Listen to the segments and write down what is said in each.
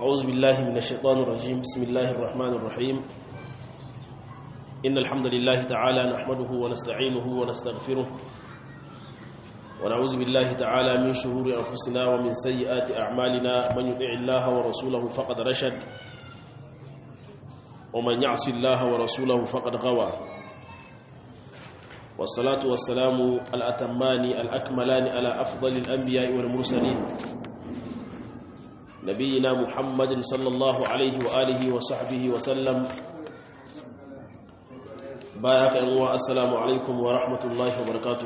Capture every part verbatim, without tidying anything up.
أعوذ بالله من الشيطان الرجيم بسم الله الرحمن الرحيم إن الحمد لله تعالى نحمده ونستعينه ونستغفره ونعوذ بالله تعالى من شرور أنفسنا ومن سيئات أعمالنا من يطع الله ورسوله فقد رشد ومن يعص الله ورسوله فقد غوى والصلاة والسلام الأتمان الأكملان على أفضل الأنبياء والمرسلين نبينا محمد صلى الله عليه وآله وصحبه وسلم بايك أنواء السلام عليكم ورحمة الله وبركاته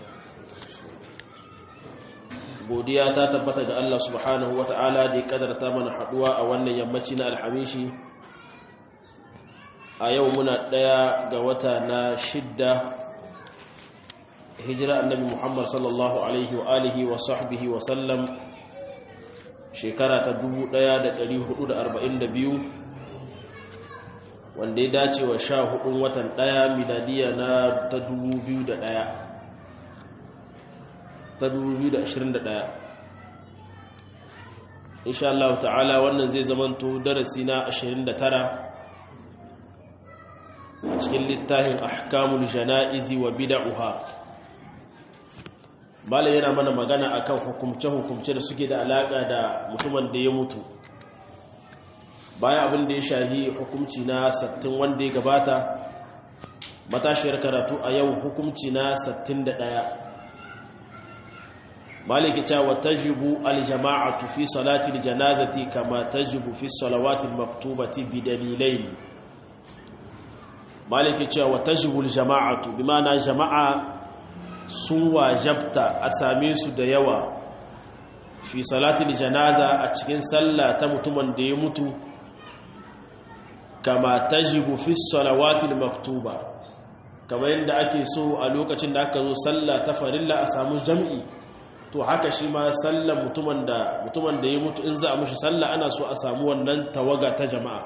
godiya ta tabbata ga Allah subhanahu wata'ala da ya kadarta mana haduwa a wannan yammaci na alhamishi a yau muna daya ga wata na shidda hijira annabi Muhammad sallallahu alaihi wa alihi wa sahbihi wa sallam shekara ta dubu ɗaya da ɗari hudu da arba'in da biyu wanda ya dace wa sha hudun watan ɗaya miladiya na ta dubu biyu da ɗaya ta dubu biyu da ashirin da ɗaya insha Allah ta'ala wannan zai zamanto darasi na ashirin da tara cikin littafin ahkamul jana'izi wa bid'uha malam yana mana magana akan hukumce-hukumce da suke da alaka da mutumin da ya mutu bayan abin da ya shahi hukumci na sattin wanda ya gabata matashiyar karatu a yau hukumci na sattin da ɗaya maliki cewa tajibu aljama'atu fi salati aljanazati kama tajibu fi salawati almaktubati bi dalilain maliki cewa tajibu aljama'atu bima'ana jama'a sun wajabta a same su da yawa fi salatul janaza a cikin sallah ta mutumin da ya mutu kama tajibu fi salawatil maktuba kama yadda ake so a lokacin da aka zo sallah ta farilla a samu jam'i to haka shi ma sallan mutumin da mutumin da ya mutu in za a mushi sallah ana so a samu wannan tawaga ta jama'a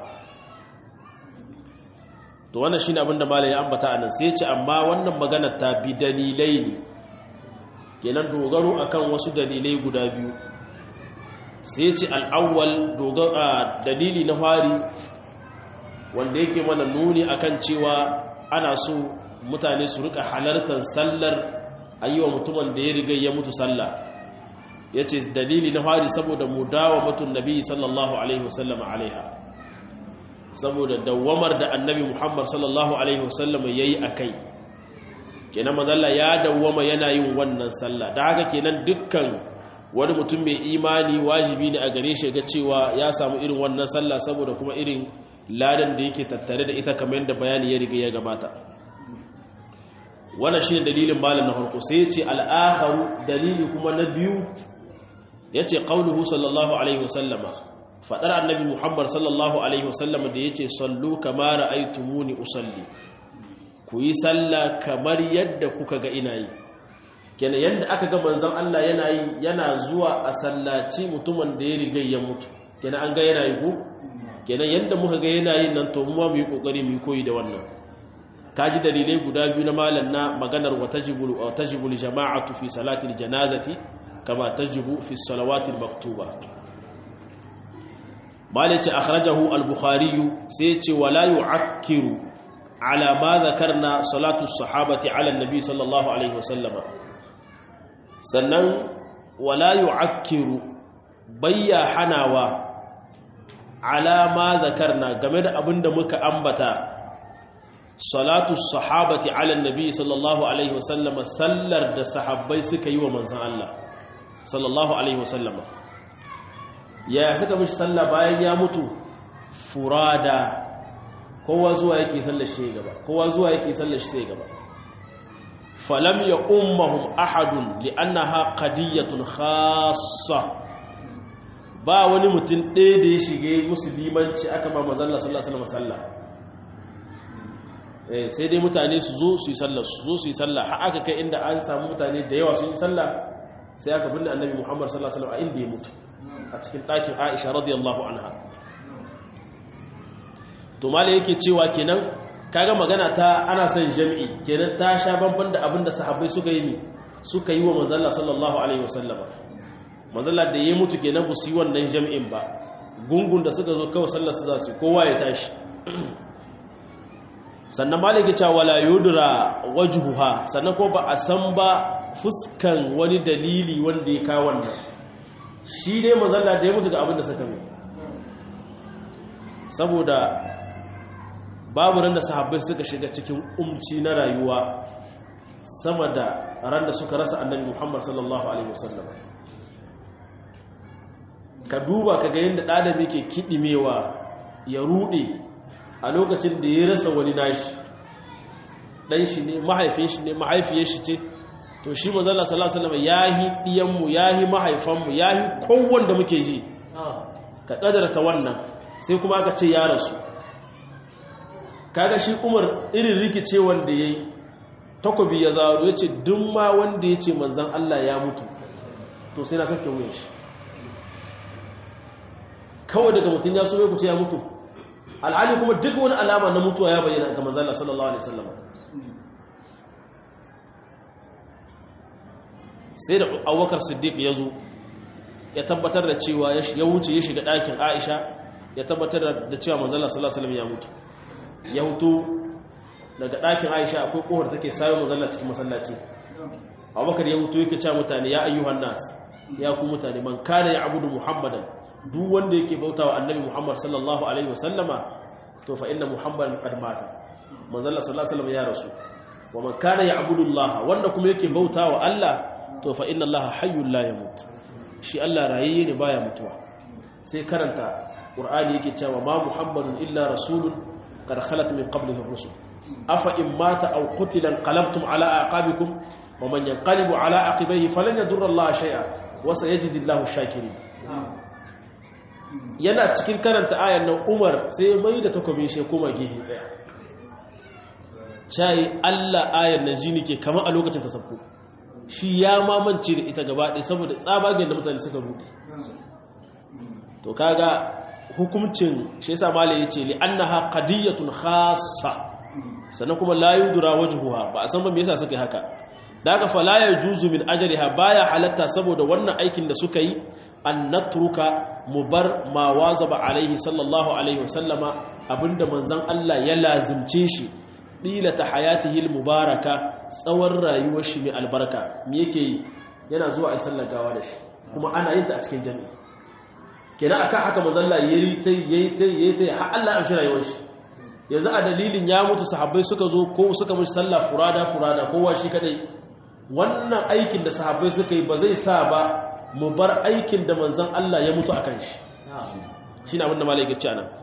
to wannan shine abin da malai ya ambata anan sai ce amma wannan magana ta bi dalilai ne kenan dogaro akan wasu dalilai guda biyu sai ce al-awwal dogaro dalili na fari wanda yake mana nuni akan cewa ana so mutane su rika halartar sallar ayyuwa mutumin da ya riga ya mutu sallah yace dalili na fari saboda mudawamatu nabi sallallahu alaihi wasallam alaiha saboda dawamar da annabi Muhammad sallallahu alaihi wasallam yayi akai kenan mazalla ya dawama yana yin wannan sallah da haka kenan dukkan wani mutum mai imani wajibi ne a gare shi ga cewa ya samu irin wannan sallah saboda kuma irin ladan da yake tattare da ita kamar yadda bayani ya riga ya gabata wannan shine dalilin malam na farko sai ya ce al-akharu dalili kuma na biyu yace qauluhu sallallahu alaihi wasallama fadar annabi Muhammad sallallahu alaihi wasallam da yace sallu kama ra'aytumuni usalli ku yi sallah kamar yadda kuka ga ina yi kenan yanda aka ga manzon Allah yana yi yana zuwa a sallaci mutumin da ya riga ya mutu kenan an ga yana yi ko kenan yanda muka ga yana yin nan to mu ma mu yi kokari mu koyi da wannan kaji dalilai guda biyu na malan na maganar watajibul watajibul jama'atu fi salati aljanazati kama tajibu fi salawati almaktuba malai ce akhrajahu al-bukhari sai ce wala yu'akkiru ala ma zakarna salatu sahabati ala annabi sallallahu alaihi wasallama sannan wala yu'akkiru bayya hanawa ala ma zakarna game da abinda muka ambata salatu sahabati ala annabi sallallahu alaihi wasallama sallar da sahabbai suka yi wa manzon Allah sallallahu alaihi wasallama ya suka mishi sallah bayan ya mutu furada kowa zuwa yake sallar shi gaba kowa zuwa yake sallar shi sai gaba falam ya ummahum ahadun li'annaha qadiyatun khassa ba wani mutum ɗaya da ya shige musulmanci aka ba manzon Allah sallallahu alaihi wasallam eh sai dai mutane su zo su yi sallar su zo su yi sallah har aka kai inda an samu mutane da yawa su yi sallah sai aka binne annabi Muhammad sallallahu alaihi wasallam a inda ya mutu a cikin ɗakin Aisha radiyallahu anha to mala yake cewa kenan kaga magana ta ana son jami'i kenan ta sha banban da abinda sahabbai suka yi ni suka yi wa manzon Allah sallallahu alaihi wasallam manzon Allah da ya mutu kenan bu su yi wannan jami'in ba gungun da suka zo kawai sallar su za su kowa ya tashi sannan maliki cewa wala yudra wajhuha sannan ko ba a san ba fuskan wani dalili wanda ya kawo wannan shi dai manzalla da ya mutu ga abin da suka mai saboda babu ran da sahabbai suka shiga cikin umci na rayuwa sama da ran da suka rasa annabi Muhammad sallallahu alaihi wasallam ka duba ka ga yadda ɗadam yake kiɗimewa ya ruɗe a lokacin da ya rasa wani nashi ɗan shi ne mahaifin shi ne mahaifiyar shi ce to shi mazalla sallallahu alaihi wasallam yahi ɗiyanmu yahi mahaifanmu yahi kowanne da muke ji ka ƙadarta wannan sai kuma aka ce ya rasu kaga shi Umar irin rikice wanda yayi takobi ya zaro yace duk ma wanda yace manzon Allah ya mutu to sai na sake wuyan shi kawai daga mutun ya so mai kuce ya mutu alhali kuma duk wani alama na mutuwa ya bayyana ga manzon Allah sallallahu alaihi wasallam sai da Abubakar Siddiq ya zo ya tabbatar da cewa ya wuce ya shiga ɗakin Aisha ya tabbatar da cewa manzon Allah sallallahu alaihi wasallam ya mutu ya hutu daga ɗakin Aisha akwai ƙofar take sayo manzon cikin masallaci Abubakar ya hutu yake cewa mutane ya ayyuhan nas ya ku mutane man kana ya'budu Muhammadan duk wanda yake bautawa annabi Muhammad sallallahu alaihi wasallama to fa inna Muhammadan qad mata manzon sallallahu alaihi wasallam ya rasu wa man kana ya'budu Allah wanda kuma yake bautawa Allah to fa inna Allah hayyul la yamut shi Allah rayayye ne baya mutuwa sai karanta Qur'ani yake cewa ma Muhammadun illa rasulun qad khalat min qablihi ar-rusul afa in mata aw qutila qalabtum ala aqabikum wa man yanqalibu ala aqibihi falan yadurra Allah shay'a wa sayajzi Allahu ash-shakirin yana cikin karanta ayan nan Umar sai mai da takobin shi kuma gihi tsaya cai Allah ayan nan ji nake kamar a lokacin tasabbu shi ya mamance da ita gaba ɗaya saboda tsabagen da mutane suka rudi to kaga hukumcin shi yasa malai yace li annaha qadiyatun khassa sannan kuma la yudra wajhuha ba a san ba me yasa suka yi haka daga fa la yajuzu min ajliha baya halatta saboda wannan aikin da suka yi an natruka mubar ma wazaba alaihi sallallahu alaihi wasallama abinda manzon Allah ya lazimce shi dilata hayatihi almubaraka tsawon rayuwar shi mai albarka me yake yi yana zuwa ai sallar gawa da shi kuma ana yin ta a cikin jami'i kenan akan haka mazalla yayi tai yayi tai yayi tai har Allah ya amshi rayuwar shi yanzu a dalilin ya mutu sahabbai suka zo ko suka mishi sallah furada furada kowa shi kadai wannan aikin da sahabbai suka yi ba zai sa ba mu bar aikin da manzon Allah ya mutu akan shi shine abin da malai ya ce anan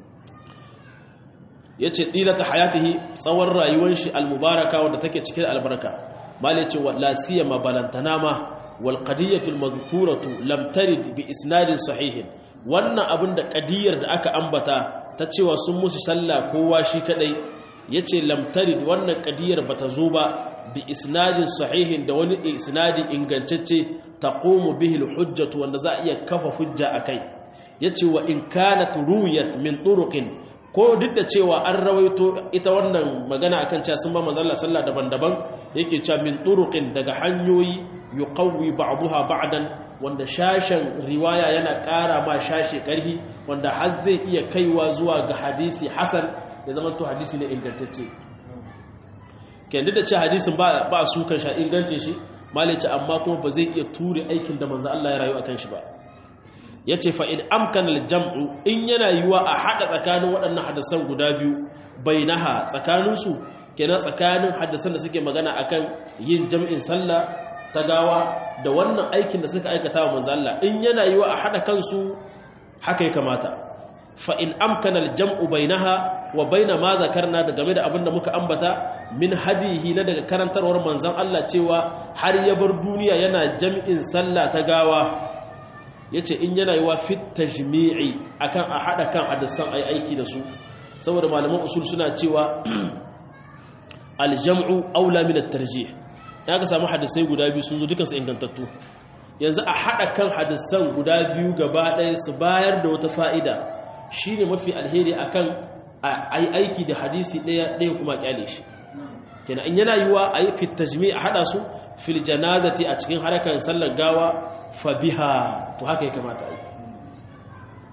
yace dilata hayatihi tsawon rayuwar shi almubaraka wanda take cike da albarka malai ce wa la siyama balantana ma والقضيه المذكوره لم ترد باسناد صحيح wannan abin da qadiyar da aka ambata ta cewa sun musu sallah kowa shi kadai yace lam tarid wannan qadiyar bata zo ba bi isnadin sahihin da wani isnadi ingantacce taqumu bihi alhujjatu wanda za iya kafa hujja akai yace wa in kanat ruwiyat min turuqin ko duk da cewa an rawaito ita wannan magana akan cewa sun ba manzon Allah sallah daban-daban yake cewa min turuqin daga hanyoyi yuqawwi ba'daha ba'dan wanda shashin riwaya yana ƙara ma shashi ƙarhi wanda har zai iya kaiwa zuwa ga hadisi hasan ya zama to hadisi ne ingantacce kenan da ce hadisin ba ba su kan sha ingance shi malaci amma kuma ba zai iya ture aikin da manzo Allah ya rayu akan shi ba yace fa in amkana al-jam'u in yana yiwa a hada tsakanin waɗannan hadisan guda biyu bainaha tsakaninsu kenan tsakanin hadisan da suke magana akan yin jam'in sallah ta gawa da wannan aikin da suka aikata wa manzo Allah in yana yiwa a hada kansu haka ya kamata fa in amkana al-jam'u bainaha wa baina ma zakarna da game da abinda muka ambata min hadihi na daga karantarwar manzon Allah cewa har ya bar duniya yana jam'in sallah ta gawa yace in yana yiwa fit tajmi'i akan a hada kan hadisan ai aiki da su saboda malaman usul suna cewa al-jam'u aula min at-tarjih ya ka samu hadisai guda biyu sun zo dukansu ingantattu yanzu a haɗa kan hadisan guda biyu gaba ɗaya su bayar da wata fa'ida shi ne mafi alheri a kan aiki da hadisi ɗaya ɗaya kuma ƙyale shi kenan in yana yiwa a yi fitajmi a haɗa su fil janazati a cikin harkar sallar gawa fa biha to haka ya kamata a yi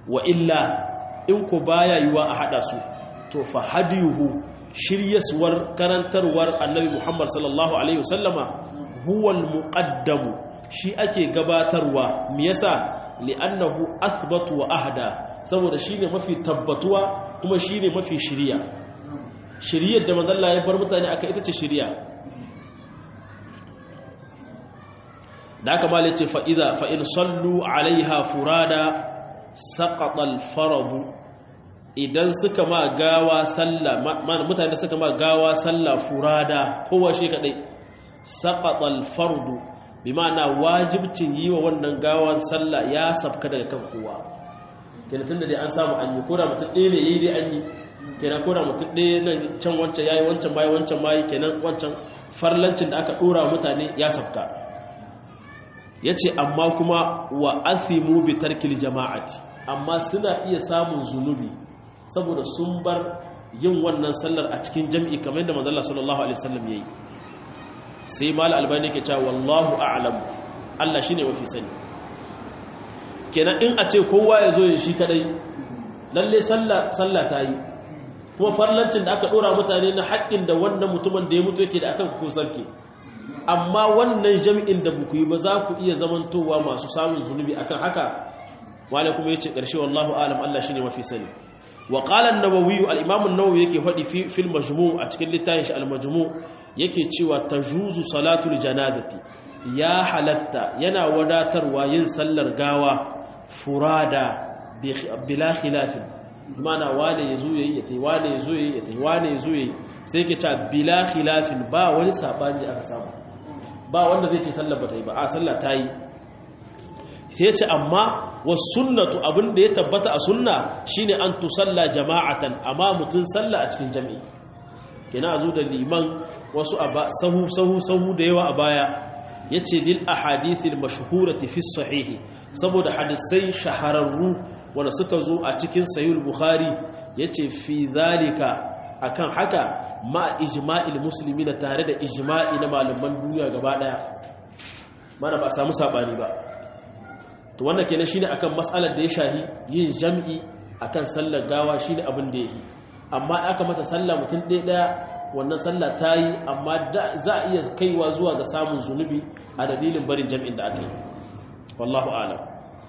wa illa in ku baya yiwa a hada su to fa hadiyuhu shiryaswar karantarwar annabi Muhammad sallallahu alaihi wasallama huwa al-muqaddam shi ake gabatarwa me yasa li'annahu athbatu wa ahda saboda shine mafi tabbatuwa kuma shine mafi shiriya shiriyar da manzo Allah ya bar mutane aka ita ce shiriya da aka mala ce fa idza fa in sallu alaiha furada saqata al-farad idan suka ma gawa sallah mutane suka ma gawa sallah furada kowa shi kadai saqata al-fard bi ma'ana wajibcin yi wa wannan gawan sallah ya sabka daga kan kowa kenan tunda dai an samu an yi kora mutum ɗaya ne yayi dai an yi kenan kora mutum ɗaya nan can wancan yayi wancan bai wancan bai kenan wancan farlancin da aka dora mutane ya sabka yace amma kuma wa athimu bi tarkil jama'ati amma suna iya samun zunubi saboda sun bar yin wannan sallar a cikin jami'i kamar yadda manzo Allah sallallahu alaihi wasallam yayi sai mal albani yake cewa wallahu a'lam Allah shine mafi sani kenan in a ce kowa ya zo ya shi kadai lalle sallah sallah ta yi kuma farlancin da aka dora mutane na haƙƙin da wannan mutumin da ya mutu yake da akan ku sarki amma wannan jami'in da buku yi ba za ku iya zamantowa masu samun zunubi akan haka wala kuma yace karshe wallahu a'lam Allah shine mafi sani wa qala an-nawawi al-imam an-nawawi yake fadi fi fil majmu' a cikin littafin shi al-majmu' yake cewa tajuzu salatul janazati ya halatta yana wadatarwa yin sallar gawa furada bila khilafin mana wane yazo yayi yayi wane yazo yayi yayi wane yazo yayi sai yake cewa bila khilafin ba wani sabani aka samu ba wanda zai ce sallar bata yi ba a sallar ta yi sai ya ce amma was sunnatu abinda ya tabbata a sunna shine an tusalla jama'atan amma mutun salla a cikin jami'i kina azu da liman wasu sahu sahu sahu da yawa a baya yace lil ahadithil mashhurati fi sahihi saboda hadisai shahararru wanda suka zo a cikin sahih bukhari yace fi zalika akan haka ma ijma'il muslimina tare da ijma'i na malaman duniya gaba daya mana ba samu sabani ba to wannan kenan shine akan mas'alar da ya shahi yin jam'i akan sallar gawa shine abin da yake amma aka mata sallah mutum ɗaya ɗaya wannan sallah tayi amma za a iya kaiwa zuwa ga samun zunubi a dalilin barin jam'in da aka yi wallahu a'lam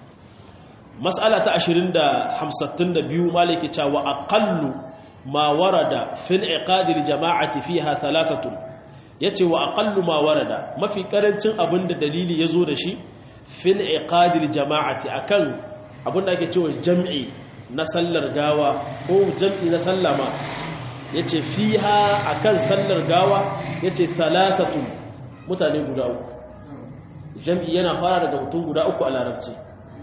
mas'ala ta ashirin da hamsin da biyu malaki cewa aqallu ma warada fil iqadil jama'ati fiha thalathatun yace wa aqallu ma warada mafi karancin abinda dalili yazo da shi fil iqadil jama'ati akan abinda ake cewa jam'i na sallar gawa ko jam'i na sallama yace fiha akan sallar gawa yace thalathatun mutane guda uku jam'i yana fara daga mutum guda uku a larabci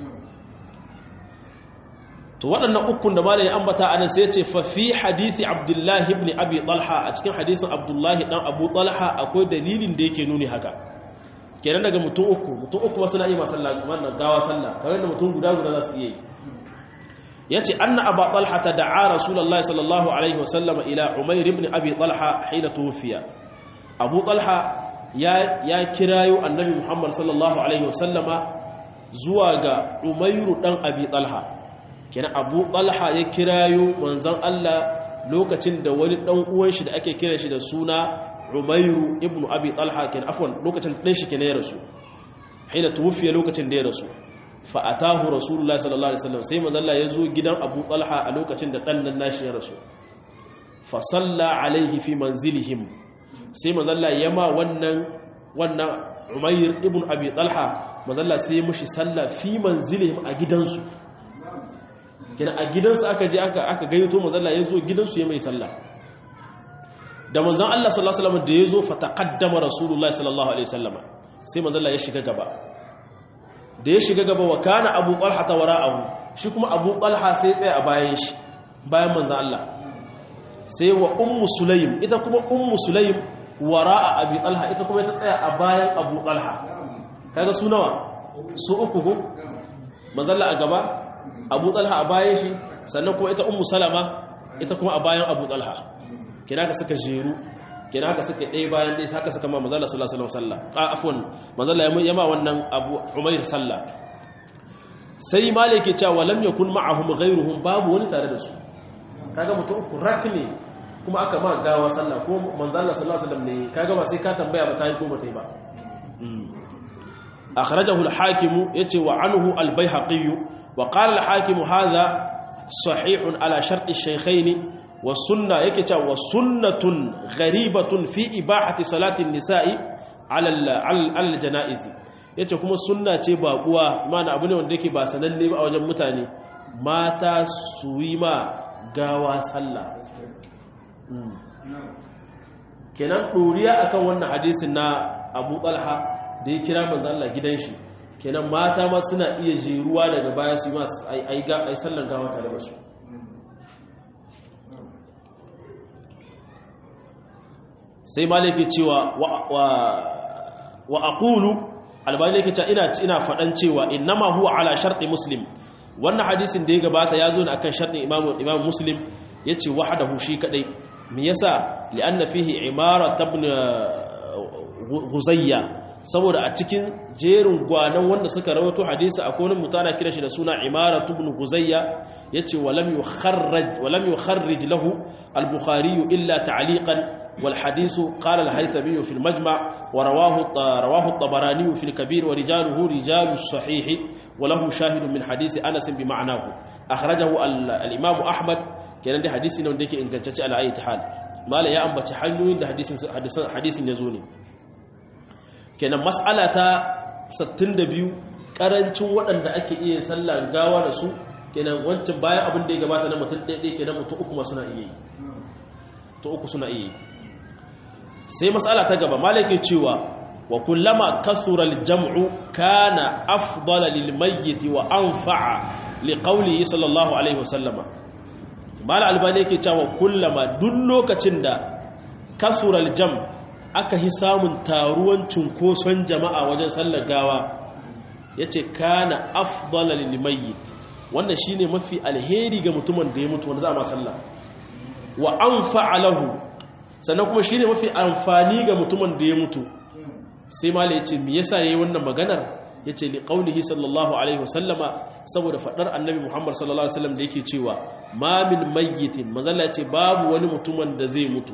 to waɗannan ukun da malai ambata anan sai yace fa fi hadisi abdullahi ibn abi talha a cikin hadisin abdullahi dan abu talha akwai dalilin da yake nuni haka kenan daga mutum uku mutum uku ba suna yi masalla wannan gawa sallah kawai da mutum guda guda za su yi yace anna abu talha ta da'a rasulullahi sallallahu alaihi wasallam ila umayr ibn abi talha hina tuwfiya abu talha ya ya kirayo annabi muhammad sallallahu alaihi wasallama zuwa ga umayr dan abi talha kenan abu talha ya kirayo manzon Allah lokacin da wani dan uwan shi da ake kira shi da suna Umairu ibn Abi Talha kenan afwan lokacin dan shi kenan ya rasu hina tuwfiya lokacin da ya rasu fa atahu rasulullahi sallallahu alaihi wasallam sai manzon Allah ya zo gidan Abu Talha a lokacin da dan nan nashi ya rasu fa salla alaihi fi manzilihim sai manzon Allah ya ma wannan wannan Umair ibn Abi Talha manzon Allah sai ya mushi salla fi manzilihim a gidansu kina a gidansu aka je aka aka gayyato manzon Allah yazo gidansu ya mai sallah da manzon Allah sallallahu alaihi wasallam da yazo fa taqaddama rasulullahi sallallahu alaihi wasallam sai manzon Allah ya shiga gaba da ya shiga gaba wa kana Abu Talha tawara'ahu shi kuma Abu Talha sai tsaya a bayan shi bayan manzon Allah sai wa ummu sulaym ita kuma ummu sulaym wara'a Abi Talha ita kuma ta tsaya a bayan Abu Talha kaga su nawa su uku ko manzon Allah a gaba Abu Talha a bayan shi sannan kuma ita Ummu Salama ita kuma a bayan Abu Talha kina ka suka jeru kina ka suka ɗaya bayan ɗaya haka suka ma manzo Allah sallallahu alaihi wasallam a afwan manzo Allah ya ma wannan Abu Umair sallah sai malai ke cewa lam yakun ma'ahum ghayruhum babu wani tare da su kaga mutum uku rak ne kuma aka ma gawa sallah ko manzo Allah sallallahu alaihi wasallam ne kaga ba sai ka tambaya ba ta yi ko ba ta yi ba akhrajahu al-hakim yace wa anhu al-baihaqi wa qala al-hakim hadha sahihun ala shart ash-shaykhayn wa sunna yake cewa wa sunnatun gharibatun fi ibahati salati an-nisa'i ala al-janaiz yace kuma sunna ce baƙuwa mana abu ne wanda yake ba sananne ba a wajen mutane mata su yi ma gawa sallah kenan ɗoriya akan wannan hadisin na Abu Talha da ya kira manzo Allah gidan shi kenan mata ma suna iya jeruwa daga baya su ma ai ai sallan gawa tare da su sai malaki cewa wa aqulu albani yake cewa ina ina fadan cewa innama huwa ala sharti muslim wannan hadisin da ya gabata ya zo ne akan shartin imam imam muslim yace wahdahu shi kadai me yasa li'anna fihi imara ibn ghuzayya saboda a cikin jerin gwanan wanda suka rawaito hadisi akwai wani mutana kira shi da suna imara ibn ghuzayya yace walam yukharraj walam yukharrij lahu al-bukhari illa ta'liqan والحديث قال الهيثمي في المجمع ورواه رواه الطبراني في الكبير ورجاله رجال الصحيح وله شاهد من حديث أنس بمعناه أخرجه الإمام أحمد كان ده حديث إنه ديك إن كانت على أي حال ما لا يأم بتحلل ده حديث حديث حديث يزوني كان مسألة ستين دبيو karancin waɗanda ake iya sallar gawa da su kenan wancan bayan abin da ya gabata na mutum ɗaya kenan mutum uku ma suna iya yi to uku suna iya yi sai mas'ala ta gaba malaka cewa wa kullama kasura al-jam'u kana afdala lil mayyit wa anfa'a li qawlihi sallallahu alaihi wasallama mal albani yake cewa kullama duk lokacin da kasura al-jam' aka hi samun taruwan cunkoson jama'a wajen sallar gawa yace kana afdala lil mayyit wannan shine mafi alheri ga mutumin da ya mutu wanda za a ma sallah wa anfa'a lahu sannan kuma shine mafi amfani ga mutumin da ya mutu sai mala yace me yasa yayi wannan maganar yace li qaulihi sallallahu alaihi wasallama saboda fadar annabi Muhammad sallallahu alaihi wasallam da yake cewa ma min mayyitin mazalla yace babu wani mutumin da zai mutu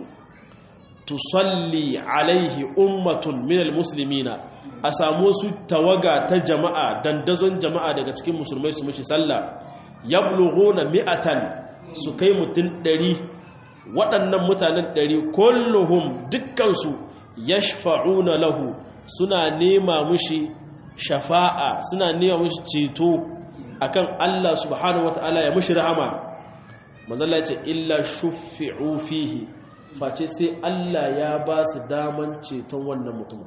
tusalli alaihi ummatun minal muslimina a samu su tawaga ta jama'a dandazon jama'a daga cikin musulmai su mishi sallah yablughuna mi'atan su kai mutun ɗari waɗannan mutanen ɗari kulluhum dukkansu yashfa'una lahu suna nema mushi shafa'a suna nema mushi ceto akan Allah subhanahu wataala ya mushi rahama manzalla ya ce illa shuffi'u fihi face sai Allah ya ba su daman ceton wannan mutumin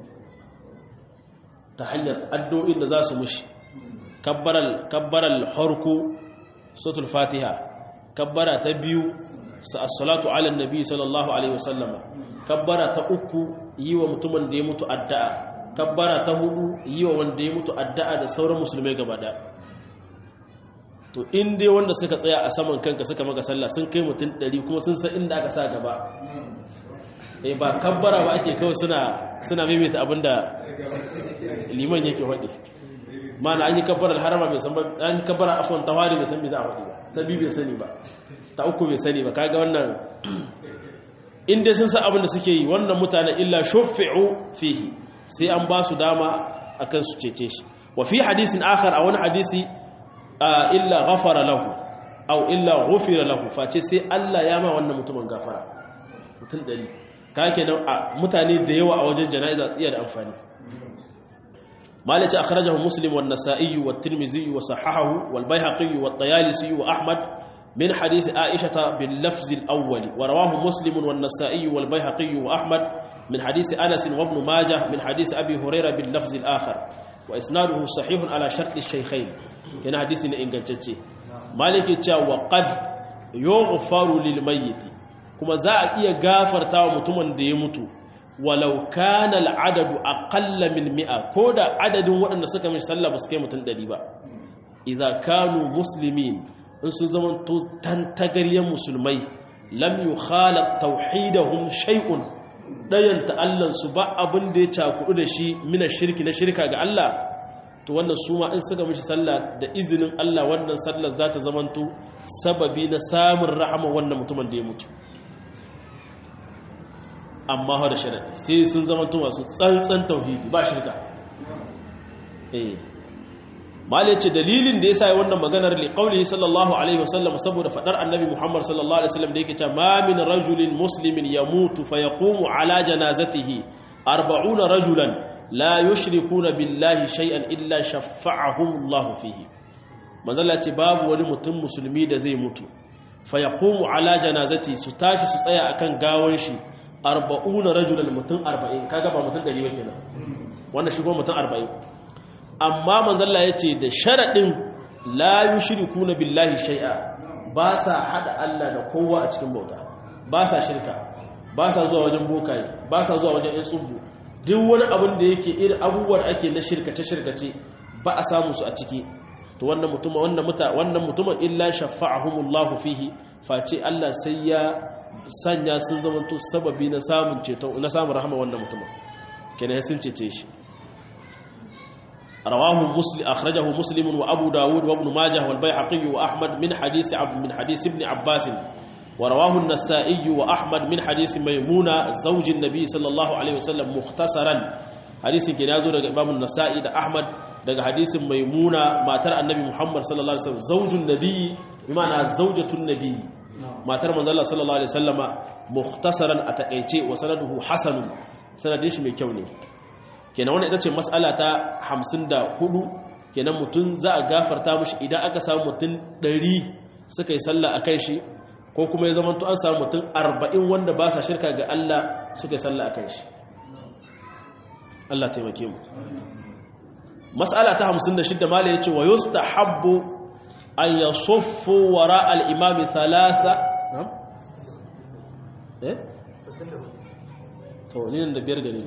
ta hanyar addu'o'in da za su mushi kabbaral kabbaral harku suratul fatiha kabbara ta biyu as-salatu ala nabi sallallahu alaihi wasallam kabbara ta uku yi wa mutumin da ya mutu addu'a kabbara ta hudu yi wa wanda ya mutu addu'a da sauran musulmai gaba da to in dai wanda suka tsaya a saman kanka suka maka sallah sun kai mutum ɗari kuma sun san inda aka sa gaba eh ba kabbara ba ake kawai suna suna maimaita abinda liman yake faɗi mana an yi kabbarar harama bai san ba an yi kabbara afwan tawari bai san me za a faɗi ba ta biyu bai sani ba ta uku bai sani ba kaga wannan in dai sun san abin da suke yi wannan mutane illa shuffi'u fihi sai an ba su dama akan su cece shi wa fi hadisin akhar a wani hadisi illa ghafara lahu aw illa ghufira lahu face sai Allah ya ma wannan mutumin gafara mutun dari kake kenan mutane da yawa a wajen jana'iza iya da amfani malaci akhrajahu muslim wan nasa'i wat tirmidhi wa sahahahu wal bayhaqi wat tayalisi wa ahmad min hadith aisha bil lafz al awwal wa rawahu muslim wan nasa'i wal bayhaqi wa ahmad min hadith anas wa ibn majah min hadith abi hurairah bil lafz al akhar wa isnaduhu sahihun ala shart al shaykhayn kana hadisi ne ingantacce maliki cewa wa qad yughfaru lil mayyit kuma za a iya gafarta wa mutumin da ya mutu walau kana al adadu aqalla min mi'a koda adadin waɗanda suka mishi sallah ba su kai mutum ɗari ba idza kanu muslimin in su zaman to tantagariyan musulmai lam yukhalaq tauhidahum shay'un dayan ta Allah su ba abin da ya cakudu da shi mina shirki na shirka ga Allah to wannan su ma in suka mishi sallah da izinin Allah wannan sallar za ta zamanto sababi na samun rahama wannan mutumin da ya mutu amma ha da sharadi sai sun zamanto masu tsantsan tauhidi ba shirka eh mal yace dalilin da yasa wannan maganar li qawli sallallahu alaihi wasallam saboda fadar annabi Muhammad sallallahu alaihi wasallam da yake cewa ma min rajulin muslimin yamutu fayaqumu ala janazatihi arba'una rajulan la yushrikuna billahi shay'an illa shaffa'ahum Allah fihi manzala ce babu wani mutum musulmi da zai mutu fayaqumu ala janazati su tashi su tsaya akan gawon shi arba'una rajulan mutum arba'in kaga ba mutum ɗari ba kenan wannan shigo mutum arba'in amma manzalla ya ce da sharaɗin la yushrikuna billahi shay'a ba sa hada Allah da kowa a cikin bauta ba sa shirka ba sa zuwa wajen bokaye ba sa zuwa wajen yan tsubu duk wani abin da yake irin abubuwan ake na shirkace shirkace ba a samu su a ciki to wannan mutum wannan muta wannan mutumin illa shafa'ahumullahu fihi face Allah sai ya sanya sun zamanto sababi na samun ceto na samun rahama wannan mutumin kenan sun cece shi رواه مسلم أخرجه مسلم وأبو داود وابن ماجه والبيحقي وأحمد من حديث عبد من حديث ابن عباس ورواه النسائي وأحمد من حديث ميمونة زوج النبي صلى الله عليه وسلم مختصرا حديث جنازه ده إمام النسائي ده أحمد ده حديث ميمونة ما ترى النبي محمد صلى الله عليه وسلم زوج النبي بمعنى زوجة النبي ما ترى من الله صلى الله عليه وسلم مختصرا أتقيتي وسنده حسن سندش من كوني kenan wannan ita ce mas'ala ta hamsin da hudu kenan mutum za a gafarta mushi idan aka samu mutum ɗari suka yi sallah a kan shi ko kuma ya zamanto an samu mutum arba'in wanda ba sa shirka ga Allah suka yi sallah a kan shi Allah taimake mu mas'ala ta hamsin da shida mala ya ce wa yustahabbu an yasuffu wara al-imami thalatha eh to ni da biyar gare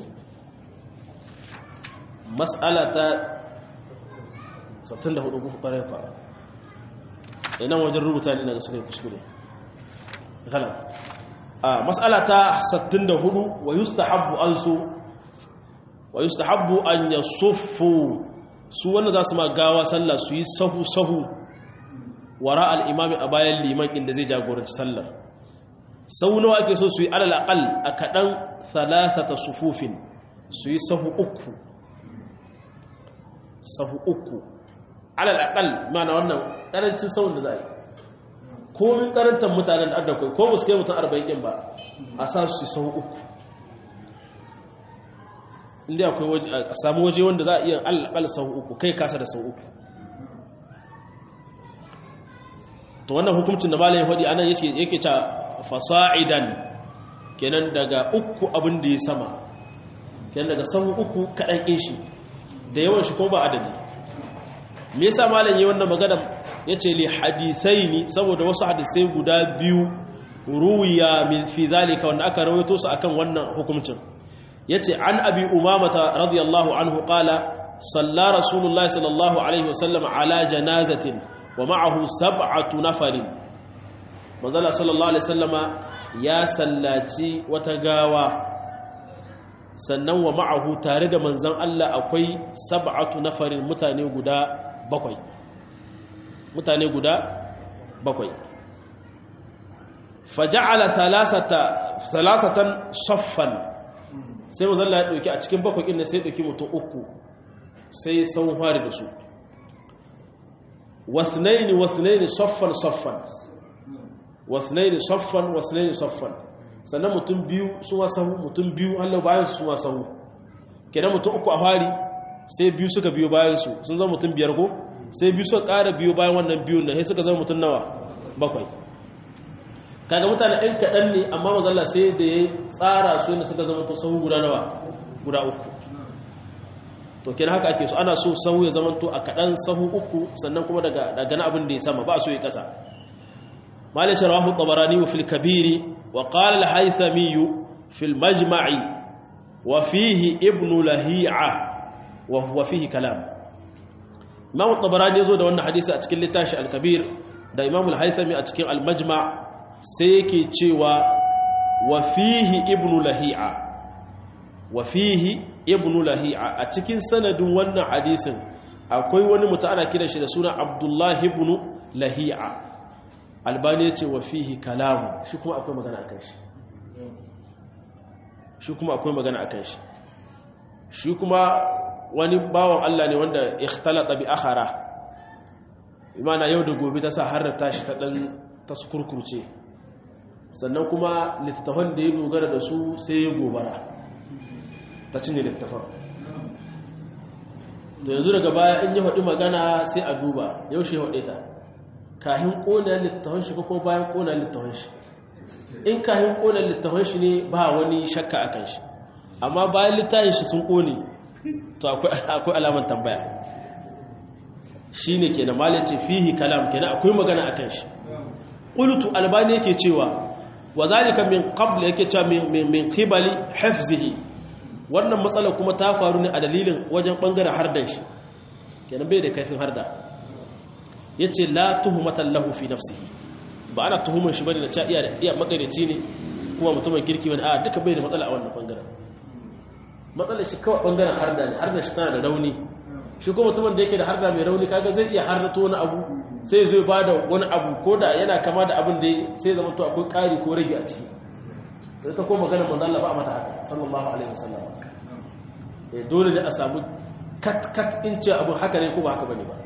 mas'ala ta sittin da hudu ku kare fa ina wajen rubuta ne daga suka kuskure kalam ah mas'ala ta sittin da hudu wa yustahabbu ansu wa yustahabbu an yasuffu su wanda za su ma gawa sallah su yi sahu sahu wara al-imami a bayan liman inda zai jagoranci sallar sau nawa ake so su yi alal aqal a kadan thalathata sufufin su yi sahu uku sahu uku alal aqal mana wannan karancin sahun da za yi komin karantar mutanen da addakwai ko musu kai mutum arba'in ba a sa su sahu uku inda akwai waje a samu waje wanda za a iya alal aqal sahu uku kai kasa da sahu uku to wannan hukuncin da malamin hadi anan yake yake ta fasa'idan kenan daga uku abin da ya sama kenan daga sahu uku kadan kin shi da yawan shi ko ba adadi me yasa malam yayin wannan magana yace li hadithaini saboda wasu hadisai guda biyu ruwiya min fi zalika wanda aka rawaito su akan wannan hukuncin yace an abi umama radiyallahu anhu qala salla rasulullahi sallallahu alaihi wasallam ala janazatin wa ma'ahu sab'atu nafarin manzala sallallahu alaihi wasallama ya sallaci wata gawa sannan wa ma'ahu tare da manzan Allah akwai sab'atu nafarin mutane guda bakwai mutane guda bakwai faja'ala thalathata thalathatan saffan sai manzan Allah ya dauki a cikin bakwai din sai ya dauki mutum uku sai sun fara da su wathnaini wathnaini saffan saffan wathnaini saffan wathnaini saffan sannan mutum biyu su wasahu mutum biyu Allah bayan su wasahu kenan mutum uku a fari sai biyu suka biyo bayan su sun zama mutum biyar ko sai biyu suka ƙara biyo bayan wannan biyun nan sai suka zama mutum nawa bakwai kaga mutane ɗan kaɗan ne amma mazalla sai da ya tsara su yadda suka zama to sahu guda nawa guda uku to kenan haka ake so ana so sahu ya zama to a kaɗan sahu uku sannan kuma daga daga na abin da ya sama ba so ya kasa مالك رواه الطبراني في الكبير وقال الهيثمي في المجمع وفيه ابن لهيعة وهو فيه كلام إمام الطبراني يزود أن حديث أتكلم لتاش الكبير ده إمام الهيثمي أتكلم المجمع سيكي تشيوا وفيه ابن لهيعة وفيه ابن لهيعة أتكلم سند ون حديث akwai wani mutum ana kiran shi da suna Abdullahi ibn Lahi'a. Albani ya ce wa fihi kalamu, shi kuma akwai magana akan shi shi kuma akwai magana akan shi shi kuma wani bawan Allah ne wanda ikhtalata bi akhara, imana yau da gobe ta sa har da tashi ta dan taskurkurce, sannan kuma littattafan da ya dogara da su sai ya gobara ta cinye littattafan. to yanzu daga baya in yi haɗi magana sai a duba yaushe ya haɗe ta, kahin ƙona littattafan shi ko bayan ƙona littattafan shi. in kahin ƙona littattafan shi ne ba wani shakka akan shi, amma bayan littafin shi sun ƙone to akwai alaman tambaya. shi ne ke na malice fihi kalam, ke na akwai magana akan shi. ƙulutu albani yake cewa wa zalika min qabla yake cewa min qibali hifzihi, wannan matsala kuma ta faru ne a dalilin wajen bangaren hardan shi, kenan bai da kaifin harda. yace la tuhmatan lahu fi nafsihi, ba ana tuhumar shi bane da cewa iya iya magareci ne kuma mutumin kirki wani, a duka bai da matsala a wannan bangaren. matsalar shi kawai bangaren harda ne, harda shi tana da rauni. shi kuma mutumin da yake da harda mai rauni kaga zai iya hardato wani abu sai zai ba da wani abu ko da yana kama da abin da sai zama to akwai ƙari ko rage a ciki. to ita ko magana manzo Allah ba mata haka sallallahu alaihi wasallam. eh dole ne a samu kat kat in ce abu haka ne ko ba haka bane ba.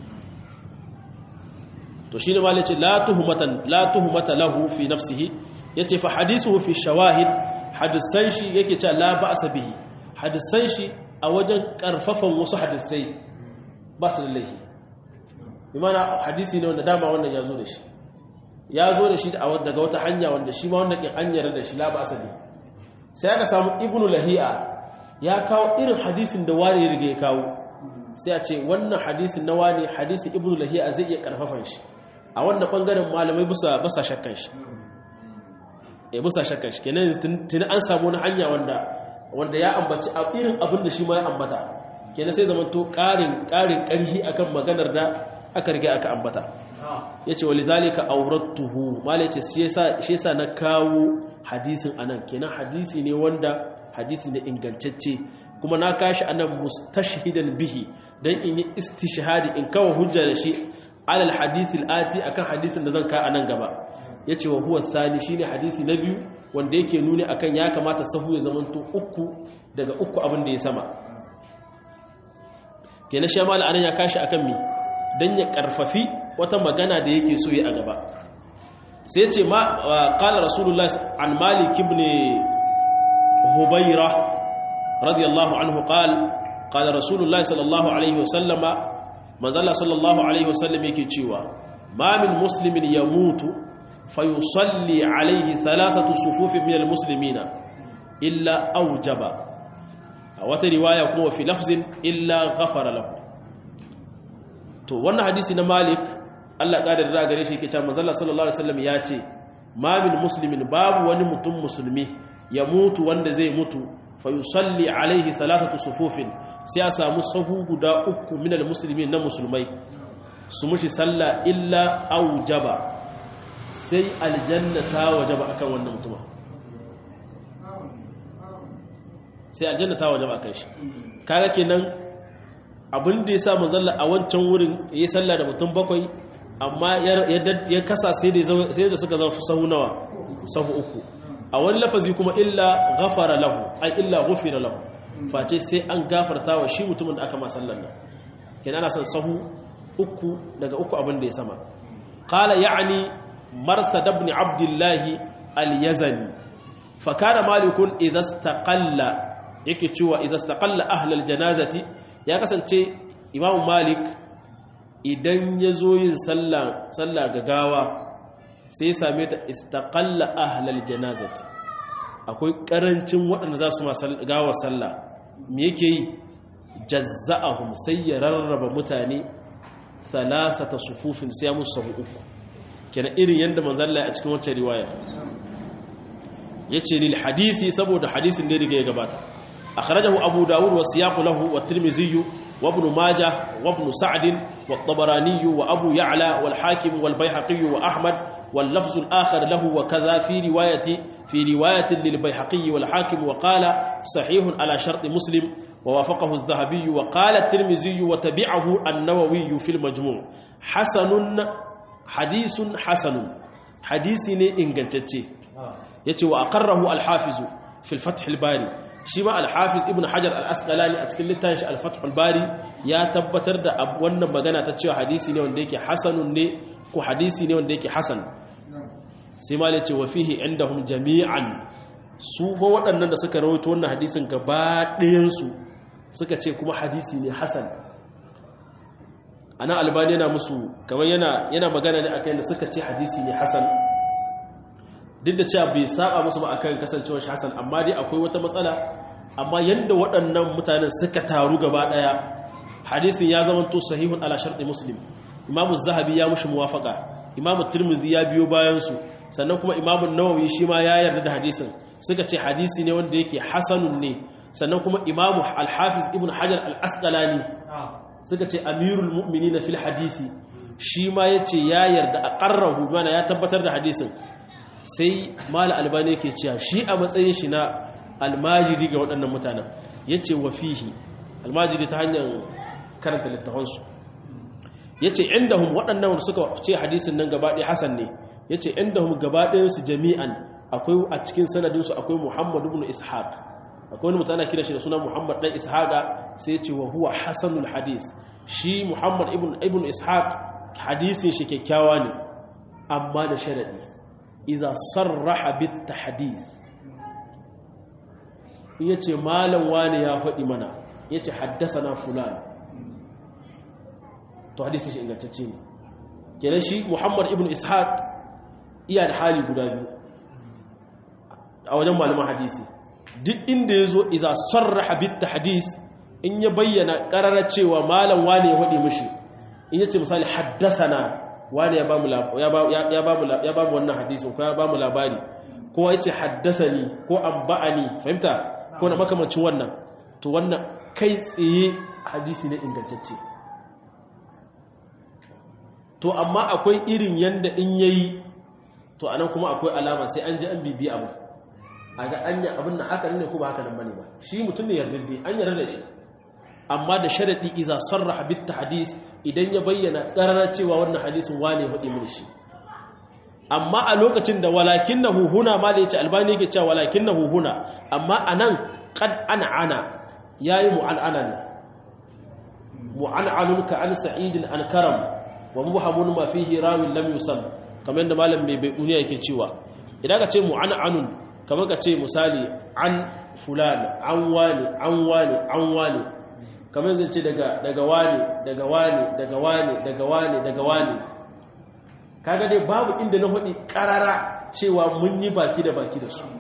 to shine ma yace la tuhmatan la tuhmata lahu fi nafsihi, yace fa hadithuhu fi shawahid, hadisan shi yake cewa la ba'sa bihi, hadisan shi a wajen karfafan wasu hadisai ba su da laifi. imana hadisi ne wanda dama wannan ya zo da shi ya zo da shi daga wata hanya wanda shi ma wannan kin an yarda da shi la ba asali. sai aka samu ibnu lahi'a ya kawo irin hadisin da wani ya riga ya kawo, sai a ce wannan hadisin na wani hadisin ibnu lahi'a zai iya karfafan shi a wannan bangaren malamai busa basa shakkan shi eh busa shakkan shi kenan tuni an samu wani hanya wanda wanda ya ambaci irin abin da shi ma ya ambata, kenan sai zaman to karin karin karhi akan maganar da aka rige aka ambata. yace walizalika awrattuhu, malai ce shi yasa shi yasa na kawo hadisin anan, kenan hadisi ne wanda hadisi ne ingantacce, kuma na kashi anan mustashhidan bihi dan in yi istishhadi in kawo hujja da shi alal hadisi alati akan hadisin da zan ka anan gaba. yace wa huwa thani, shine hadisi na biyu wanda yake nuni akan ya kamata sahu ya zamanto uku daga uku abin da ya sama. kenan shi mal anan ya kashi akan mi dan ya karfafi wata magana da yake so yi a gaba. sai yace ma qala rasulullah an malik ibn hubayra radiyallahu anhu qala qala rasulullah sallallahu alaihi wasallama, manzala sallallahu alaihi wasallam yake cewa ma min muslimin yamutu fayusalli alaihi thalathatu sufufin min almuslimina illa awjaba, a wata riwaya kuma fi lafzin illa ghafara lahu. to wannan hadisi na Malik Allah kadar da gare shi yake cewa manzo sallallahu alaihi wasallam ya ce ma min muslimin, babu wani mutum musulmi ya mutu wanda zai mutu fayusalli alaihi thalathatu sufufin, sai ya samu sahu guda uku min almuslimin na musulmai su mushi sallah illa awjaba, sai aljanna ta wajaba akan wannan mutum, sai aljanna ta wajaba akan shi. kaga kenan abin da yasa manzalla a wancan wurin yayi sallah da mutum bakwai, amma ya kasa sai da sai da suka zama sahu nawa, sahu uku. a wani lafazi kuma illa ghafara lahu, ai illa ghufira lahu, face sai an gafarta wa shi mutumin da aka ma sallar nan. kenan ana san sahu uku daga uku abin da ya sama. qala ya'ni marsad ibn abdullah al-yazani fa kana malikun idha istaqalla, yake cewa idha istaqalla ahlul janazati, ya kasance imamu malik idan ya zo yin sallah ga gawa sai same ta istaqalla ahlul janazati, akwai karancin waɗanda za su ma gawa sallah, me yake yi jazza'ahum, sai ya rarraba mutane thalathata sufufin, sai ya musu sahu uku. kenan irin yanda manzon Allah a cikin wancan riwaya yace lil hadisi, saboda hadisin da riga ya gabata. akhrajahu abu dawud wa siyaqu lahu wa tirmidhi wa ibn majah wa ibn sa'd wa at-tabarani wa abu ya'la wal hakim wal bayhaqi wa ahmad wal lafz al akhar lahu wa kadha fi riwayati fi riwayati lil bayhaqi wal hakim wa qala sahih ala shart muslim ووافقه الذهبي وقال الترمذي وتبعه النووي في المجموع حسن حديث حسن حديث ne ingantacce yace wa aqarrahu al-hafiz fi al-fath al-bari shi ma al-hafiz ibn hajar al-asqalani a cikin littafin shi al-fath al-bari ya tabbatar da wannan magana ta cewa hadisi ne wanda yake hasanun ne ko hadisi ne wanda yake hasan sai ma yace wa fihi indahum jami'an su fa waɗannan da suka rawaito wannan hadisin gaba ɗayan su suka ce kuma hadisi ne hasan ana albani yana musu kamar yana yana magana ne akan da suka ce hadisi ne hasan duk da cewa bai saba musu ba akan kasancewar shi hasan amma dai akwai wata matsala amma yanda waɗannan mutanen suka taru gaba daya hadisin ya zama to sahihun ala sharti muslim imamu zahabi ya mushi muwafaqa imamu tirmidhi ya biyo bayan su sannan kuma imamu nawawi shi ma ya yarda da hadisin suka ce hadisi ne wanda yake hasanun ne sannan kuma imamu al-hafiz ibn hajar al-asqalani suka ce amirul mu'minina fil hadisi shi ma yace ya yarda aqarrahu mana ya tabbatar da hadisin sai mal albani yake cewa shi a matsayin shi na almajiri ga waɗannan mutanen yace wa fihi almajiri ta hanyar karanta littafan su yace indahum waɗannan suka ce hadisin nan gaba ɗaya hasan ne yace indahum gaba ɗayan su jami'an akwai a cikin sanadin su akwai Muhammad ibn Ishaq akwai wani mutane kira shi da suna Muhammad dan Ishaqa sai ya ce wa huwa hasanul hadis shi Muhammad ibn ibn Ishaq hadisin shi kyakkyawa ne amma da sharadi idza sarraha bit tahdith yace malam wani ya faɗi mana yace haddathana fulan to hadisin shi ingantacce ne kenan shi Muhammad ibn Ishaq iya da hali guda biyu a wajen malaman hadisi duk inda ya zo iza sarraha bit hadis in ya bayyana karara cewa malam wani ya faɗi mishi in yace misali haddasana wani ya ba mu ya ba ya ba mu ya ba mu wannan hadisin ko ya ba mu labari ko yace haddasani ko amba'ani fahimta ko na makamancin wannan to wannan kai tsaye hadisi ne ingantacce to amma akwai irin yanda in yayi to anan kuma akwai alama sai an ji an bibi abu a ga anya abin da haka ne ko ba haka nan bane ba shi mutum ne yardaddi an yarda da shi amma da sharadi iza sarraha bit tahdis idan ya bayyana qararar cewa wannan hadisin wane hudi mun shi amma a lokacin da walakinahu huna ma da yace albani yake cewa walakinahu huna amma anan qad an'ana yayi mu'an'ana ne mu'an'anun ka an sa'id an karam wa muhammun ma fihi rawin lam yusam kamar yadda malam mai bayyuniya yake cewa idan ka ce mu'an'anun kamar ka ce misali an fulani an wani an wani an wani kamar zai ce daga daga wani daga wani daga wani daga wani daga wani kaga dai babu inda na hudi karara cewa mun yi baki da baki da su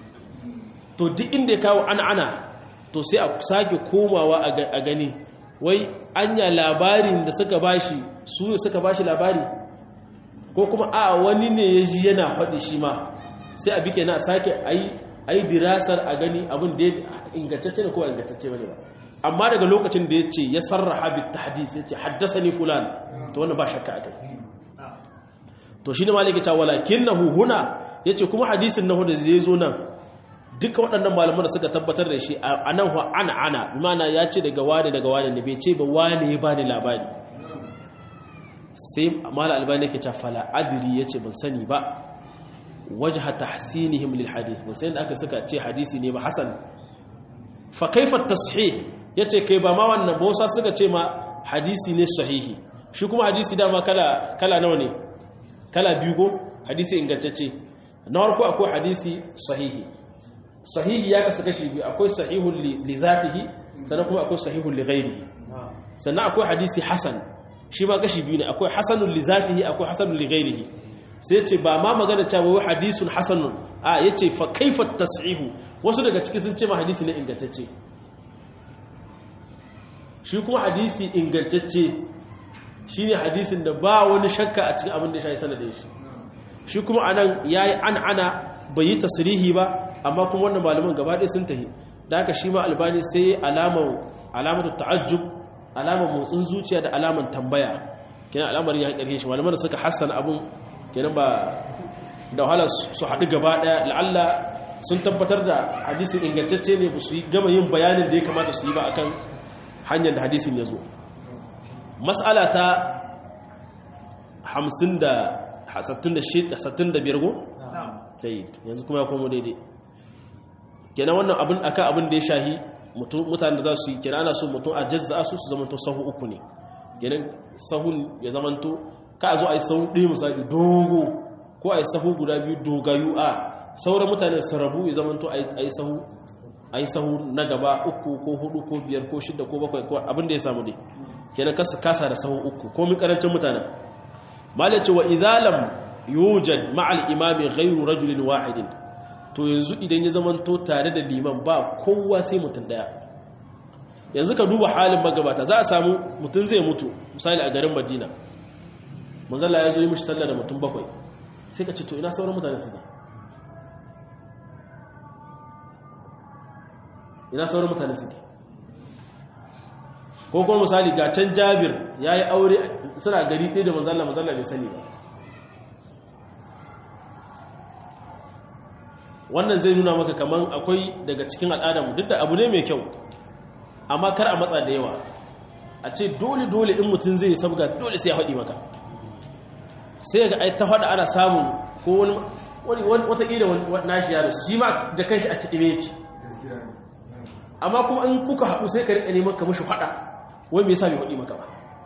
to duk inda ya kawo an ana to sai a sake komawa a gani wai anya labarin da suka bashi su suka bashi labari ko kuma a wani ne ya ji yana hudi shi ma sai a bi kenan a sake a yi dirasar a gani abin da ingantacce ne ko ingantacce bane ba amma daga lokacin da ya ce ya sarraha bit tahdis ya ce haddasani fulan to wannan ba shakka akai to shine malike ta walakinahu huna yace kuma hadisin nahu da zai zo nan duka waɗannan malaman da suka tabbatar da shi anan wa ana ana bimana ya ce daga wani daga wani ne bai ce ba wani ya bani labari sai mala albani yake ta fala adri yace ban sani ba wajha tahsinihim lil hadith ba sai da aka saka ce hadisi ne ba hasan fa kaifa tashih yace kai ba ma wannan ba wasu suka ce ma hadisi ne sahihi shi kuma hadisi dama kala kala nawa ne kala biyu go hadisi ingantacce na farko akwai hadisi sahihi sahihi ya kasu kashi biyu akwai sahihul li zatihi sannan kuma akwai sahihul li ghairihi sannan akwai hadisi hasan shi ma kashi biyu ne akwai hasanul li zatihi akwai hasanul li ghairihi sai ce ba ma magana cewa wai hadisun hasanun a yace fa kaifa tashihu wasu daga ciki sun ce ma hadisi ne ingantacce shi kuma hadisi ingantacce shine hadisin da ba wani shakka a cikin abin da shi sanadin shi shi kuma anan yayi an ana bai yi tasrihi ba amma kuma wannan malaman gaba ɗaya sun tahi da haka shi ma albani sai alamar alamatu ta'ajjub alamar motsin zuciya da alamar tambaya kenan alamar ya ƙarfe shi malaman da suka hassana abun kenan ba da wahala su haɗu gaba ɗaya la'alla sun tabbatar da hadisin ingantacce ne ba su yi gama yin bayanin da ya kamata su yi ba akan hanyar da hadisin ya zo. Mas'ala ta hamsin da sattin da biyar go? Yanzu kuma ya komo daidai. Kenan wannan abin akan abin da ya shahi mutane da za su yi, kenan ana so mutum a jazza su su zamanto sahu uku ne. Kenan sahun ya zamanto ka a zo a yi sahu ɗaya misali dogo, ko a yi sahu guda biyu dogayu, a sauran mutane su rabu ya zamanto a yi sahu a yi sahu na gaba uku ko hudu ko biyar ko shida ko bakwai ko abin da ya samu dai. Kenan kasu kasa da sahu uku ko min karancin mutanen. Malace wa idhalam yujad ma'al imami ghayru rajulin wahidin, to yanzu idan ya zamanto tare da liman ba kowa sai mutum daya. Yanzu ka duba halin magabata, za a samu mutum zai mutu misali a garin Madina, manzala ya zo yi mishi sallah da mutum bakwai, sai ka ce to ina sauran mutane su ne, ina sauran mutane su ne. Ko kuma misali ga can Jabir ya yi aure suna gari ɗaya da manzala, manzala bai sani ba. Wannan zai nuna maka kaman akwai daga cikin al'adamu, duk da abu ne mai kyau, amma kar a matsa da yawa, a ce dole dole in mutum zai sabga dole sai ya haɗi maka, sai ga ai ta haɗa ana samun ko wani watakila wani nashi yaro shi ma da kanshi a kiɗime yake, amma kuma in kuka haɗu sai ka riƙa neman ka mushi haɗa, wai me yasa bai haɗi maka ba.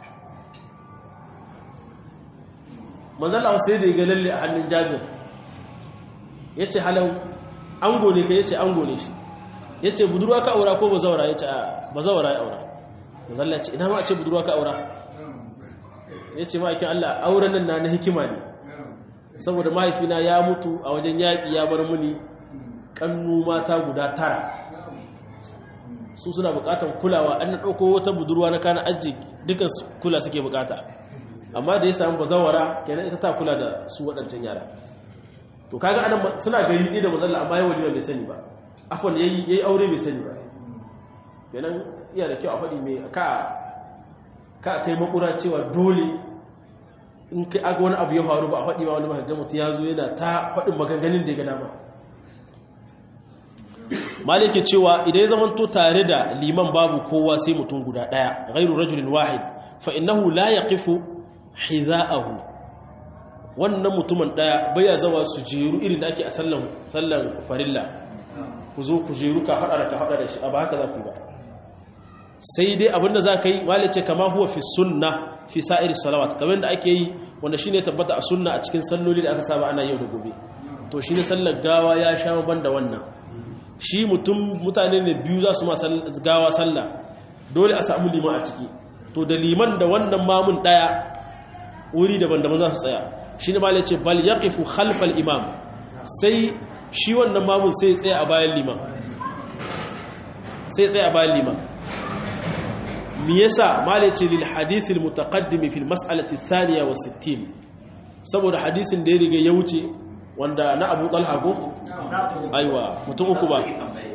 Manzala sai da ya ga lalle a hannun Jabir, ya ce halau ango ne ka, ya ce ango ne shi, ya ce budurwa ka aura ko bazawara, ya ce bazawara ya aura. Manzala ce ina ma a ce budurwa ka aura, ya ce ma'aikin Allah auren nan na na hikima ne, saboda mahaifina ya mutu a wajen yaƙi ya bar muni ƙannu mata guda tara, su suna buƙatar kulawa, an na ɗauko wata budurwa na kana aji dukkan kula suke buƙata, amma da ya samu bazawara kenan ita ta kula da su waɗancan yara. To kaga anan suna gari ɗaya da mazalla, amma yawan liman bai sani ba, afon yayi yayi aure bai sani ba. Kenan iya da kyau a faɗi mai ka ka kai makura cewa dole in kai aga wani abu ya faru ba a faɗi ba, wani maka ga mutum ya zo yana ta faɗin maganganun da ya gana ba. Malike cewa idan ya zamanto tare da liman babu kowa sai mutum guda ɗaya, ghairu rajulin wahid, fa innahu la yaqifu hidha'ahu, wannan mutumin daya baya zawa su jeru irin da ake a sallan sallan farilla, ku zo ku jeru ka hada da ka hada da shi, a ba haka za ku ba. Sai dai abinda za ka yi walice kama huwa fi sunna fi sa'iri salawat, kamar da ake yi wanda shine tabbata a sunna a cikin salloli da aka saba ana yau da gobe, to shine sallar gawa ya sha ban da wannan. Shi mutum mutane ne biyu za su ma gawa sallah, dole a samu liman a ciki, to da liman da wannan mamun daya wuri daban-daban za su tsaya. Shi ne malai ce bal yaqifu khalfal imam, sai shi wannan mamun sai tsaya a bayan liman, sai tsaya a bayan liman. Me yasa malai ce lil hadith al mutaqaddim fi al mas'alati thaniya wa sittin, saboda hadisin da ya riga ya wuce wanda na Abu Talha ko aiwa mutum uku ba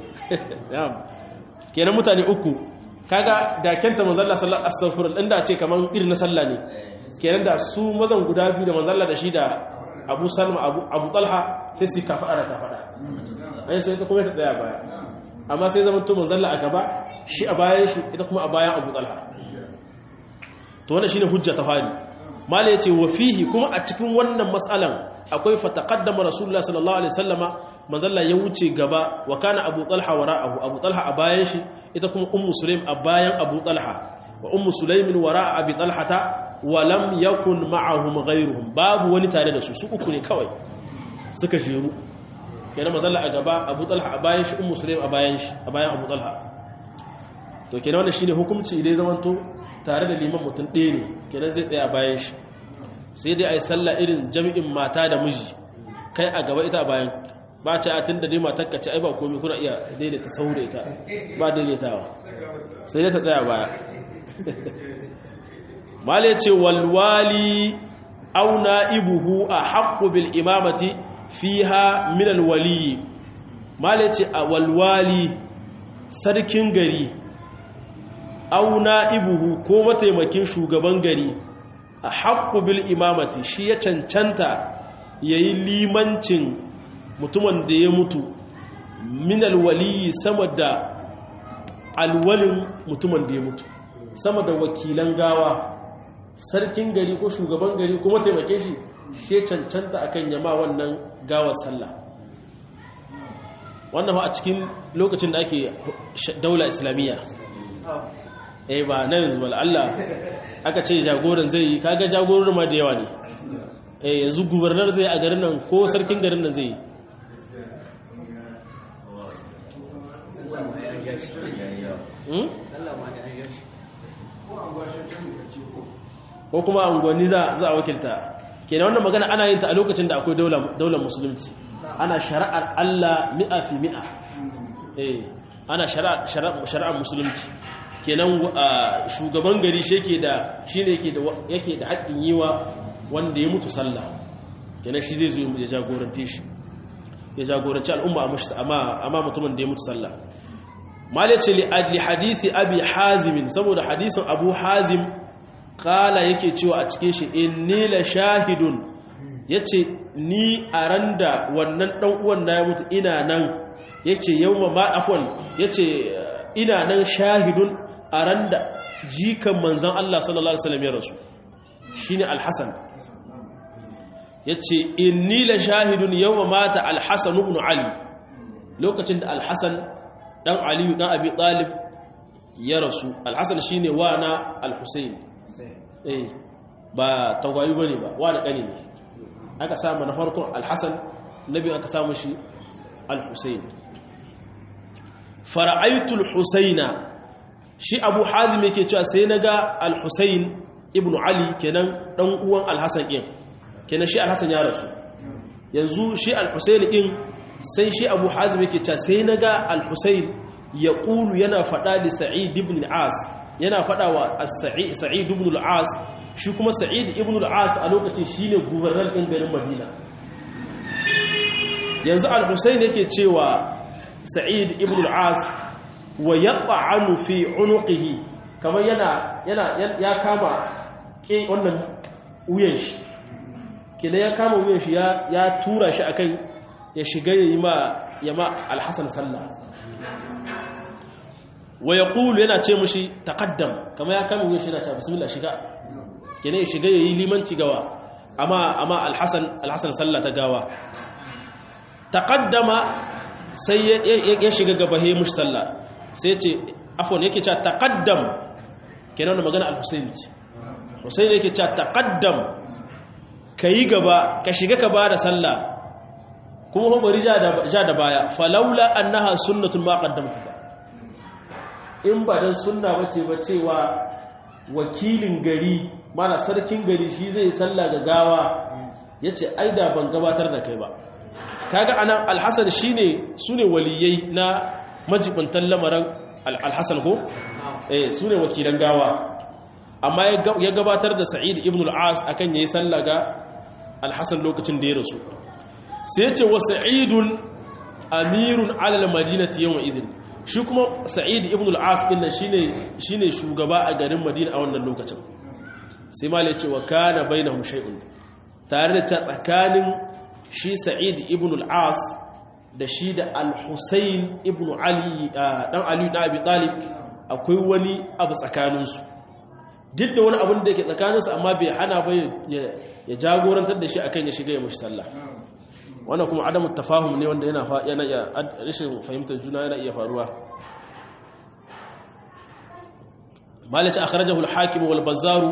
kenan mutane uku, kaga da kenta manzalla sallallahu alaihi wasallam inda ce kaman irin na sallah ne, kenan da su mazan guda biyu da manzalla da shi da Abu Salma Abu Abu Talha sai su kafa ara ta fada, ai sai ita kuma ta tsaya baya, amma sai zaman to manzalla a gaba, shi a bayan shi, ita kuma a bayan Abu Talha. To wannan shine hujja ta fari. Malai yace wa fihi, kuma a cikin wannan mas'alan akwai fa taqaddama Rasulullah sallallahu alaihi wasallama, manzalla ya wuce gaba, wa kana Abu Talha wara'ahu, Abu Talha a bayan shi, ita kuma Ummu Sulaim a bayan Abu Talha, wa Ummu Sulaim wara'a Abi Talhata, wa lam yakun ma'ahum ghayruhum, babu wani tare da su, su uku ne kawai suka jeru. Kenan manzalla a gaba, Abu Talha a bayan shi, Ummu Sulaim a bayan shi, a bayan Abu Talha. To kenan wannan shine hukunci idan zamanto tare da liman mutum ɗaya ne, kenan zai tsaya bayan shi, sai dai a yi sallah irin jami'in mata da miji, kai a gaba ita a bayan, ba ce a tun da dai matakka ce ai ba komi kuna iya daidaita sahu da ita, ba daidaitawa, sai dai ta tsaya baya. Mala ce walwali au na'ibuhu a haƙƙo bil imamati fiha min alwali. Mala ce a walwali, sarkin gari, au na'ibuhu ko mataimakin shugaban gari, a haƙƙo bil imamati, shi ya cancanta ya yi limancin mutumin da ya mutu min alwali sama da alwalin mutumin da ya mutu, sama da wakilan gawa, sarkin gari ko shugaban gari kuma taimake shi she cancanta akan yama wannan gawar sallah. Wannan a cikin lokacin da ake daula islamiyya, eh ba na yanzu wal Allah aka ce jagoran zai yi, kaga jagoran ma da yawa ne. Eh yanzu gubernar zai a garin nan ko sarkin garin nan zai yi. Ko kuma unguwanni za a wakilta. Kenan wannan magana ana yin ta a lokacin da akwai daular musulunci, ana shari'ar Allah mi'a fi mi'a. Eh ana shari'ar musulunci. Kenan shugaban gari shi yake da shine yake da yake da haƙƙin yiwa wanda ya mutu sallah. Kenan shi zai zo ya jagorance shi, ya jagoranci al'umma amma amma mutumin da ya mutu sallah. Malace li adli hadisi abi hazim, saboda hadisin abu hazim kala yake cewa a cikin shi inni la shahidun, yace ni a randa wannan dan uwan na ya mutu ina nan, yace yawma ma afwan, yace ina nan shahidun a randa jikan manzon Allah sallallahu alaihi wasallam ya rasu, shine al-Hasan. Yace inni la shahidun yawma mata al-Hasan ibn Ali, lokacin da al-Hasan dan Ali dan Abi Talib ya rasu. Al-Hasan shine wa na al-Husayn, eh ba tagwayu bane ba, wa da kane ne. Aka samu na farkon al-Hasan, nabi aka samu shi al-Husayn. Fara'aytu al-Husayna, shi Abu Hazim yake cewa sai naga al-Husayn ibn Ali, kenan dan uwan al-Hasan din, kenan shi al-Hasan ya rasu. Yanzu shi al-Husayn din sai shi Abu Hazim yake cewa sai naga al-Husayn ya qulu yana fada da Sa'id ibn al-As, yana fada wa as-Sa'id Sa'id ibn al-As, shi kuma Sa'id ibn al-As a lokacin shine gubernar din garin Madina. Yanzu al-Husayn yake cewa Sa'id ibn al-As wa yat'anu fi unuqihi, kamar yana yana ya kama ke wannan wuyan shi, kina ya kama wuyan shi ya ya tura shi akan ya shiga yayi ma yama al-Hasan sallah. Wa yaqulu, yana ce mushi taqaddam, kamar ya kama wuyan shi yana cewa bismillah shiga, kina ya shiga yayi limanci gawa amma amma al-Hasan al-Hasan sallah ta gawa. Taqaddama, sai ya shiga gaba he mushi sallah, sai ce afwan yake cewa taqaddam, kenan da magana al-Husayn ce. Husayn yake cewa taqaddam, kai gaba ka shiga ka bada sallah, kuma bari ja da ja da baya, falaula annaha sunnatun ma qaddamtuka, in ba dan sunna bace ba cewa wakilin gari mana sarkin gari shi zai sallah ga gawa, yace ai da ban gabatar da kai ba. Kaga anan al-Hasan shine sune waliyai na majibantan lamarin al-Hasan ko eh sune wakilan gawa, amma ya gabatar da Sa'id ibn al-As akan yayi sallah ga al-Hasan lokacin da ya rasu. Sai ya ce wa Sa'idun amirun ala al-Madinati yawma idin, shi kuma Sa'id ibn al-As din nan shine shine shugaba a garin Madina a wannan lokacin. Sai ma ya ce wa kana bainahum shay'un, tare da tsakanin shi Sa'id ibn al-As da shi da al-Husayn ibn Ali dan Ali da Abi Talib akwai wani abu tsakaninsu, duk da wani abin da yake tsakaninsu amma bai hana ba ya jagorantar da shi akan ya shiga ya mushi sallah. Wannan kuma adamu tafahum ne wanda yana yana iya rashin fahimtar juna yana iya faruwa. Malaka akhrajahu al-Hakim wal Bazzar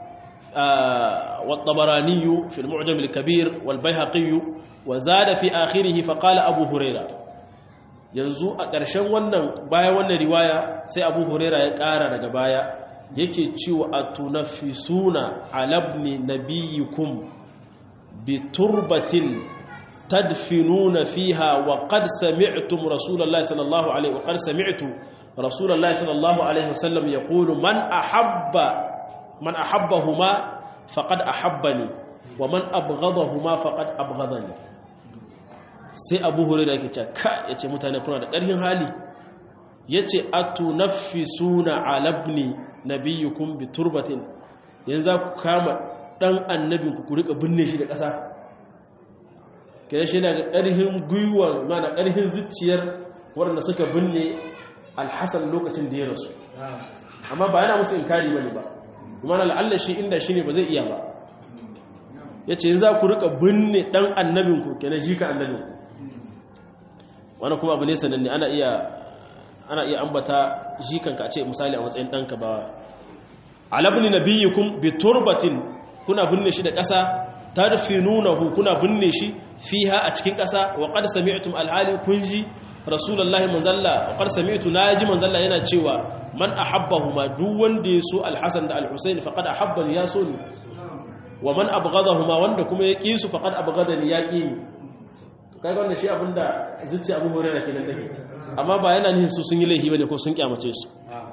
والطبراني في المعجم الكبير والبيهقي وزاد في آخره فقال أبو هريرة. yanzu a ƙarshen wannan bayan wannan riwaya sai Abu Huraira ya ƙara daga baya yake cewa atunafisuna alabni nabiyikum bi turbatin tadfinuna fiha wa qad sami'tum rasulullahi sallallahu alaihi wa qad sami'tu rasulullahi sallallahu alaihi wasallam yaqulu man ahabba man ahabbahuma faqad ahabbani wa man abghadahuma faqad abghadani. Sai Abu Hurairah yake cewa ka yace mutane kuna da ƙarfin hali, yace atunaffisuna ala ibni nabiyukum bi turbatin, yanzu ku kama dan annabinku ku rika binne shi da ƙasa. kenan shi daga ƙarhin gwiwa mana ƙarhin zuciyar waɗanda suka binne al-Hasan lokacin da ya rasu amma ba yana musu inkari bane ba kuma la'alla shi inda shine ba zai iya ba yace yanzu za ku rika binne dan annabinku kenan shi ka annabinku wannan kuma abu ne sananne ana iya ana iya ambata jikanka a ce misali a matsayin danka ba alabni nabiyikum bi turbatin kuna binne shi da ƙasa tarfinunahu kuna binne shi fiha a cikin ƙasa wa qad sami'tum alhali kunji rasulullahi manzalla wa qad sami'tu naji manzalla yana cewa man ahabbahuma duk wanda ya so alhasan da alhusayn faqad ahabbani ya so ni wa man abghadahuma wanda kuma ya ki su faqad abghadani ya ki ni to kaga wannan shi abinda zuci Abu Hurairah kenan take amma ba yana nihin su sun yi laifi bane ko sun kyamace su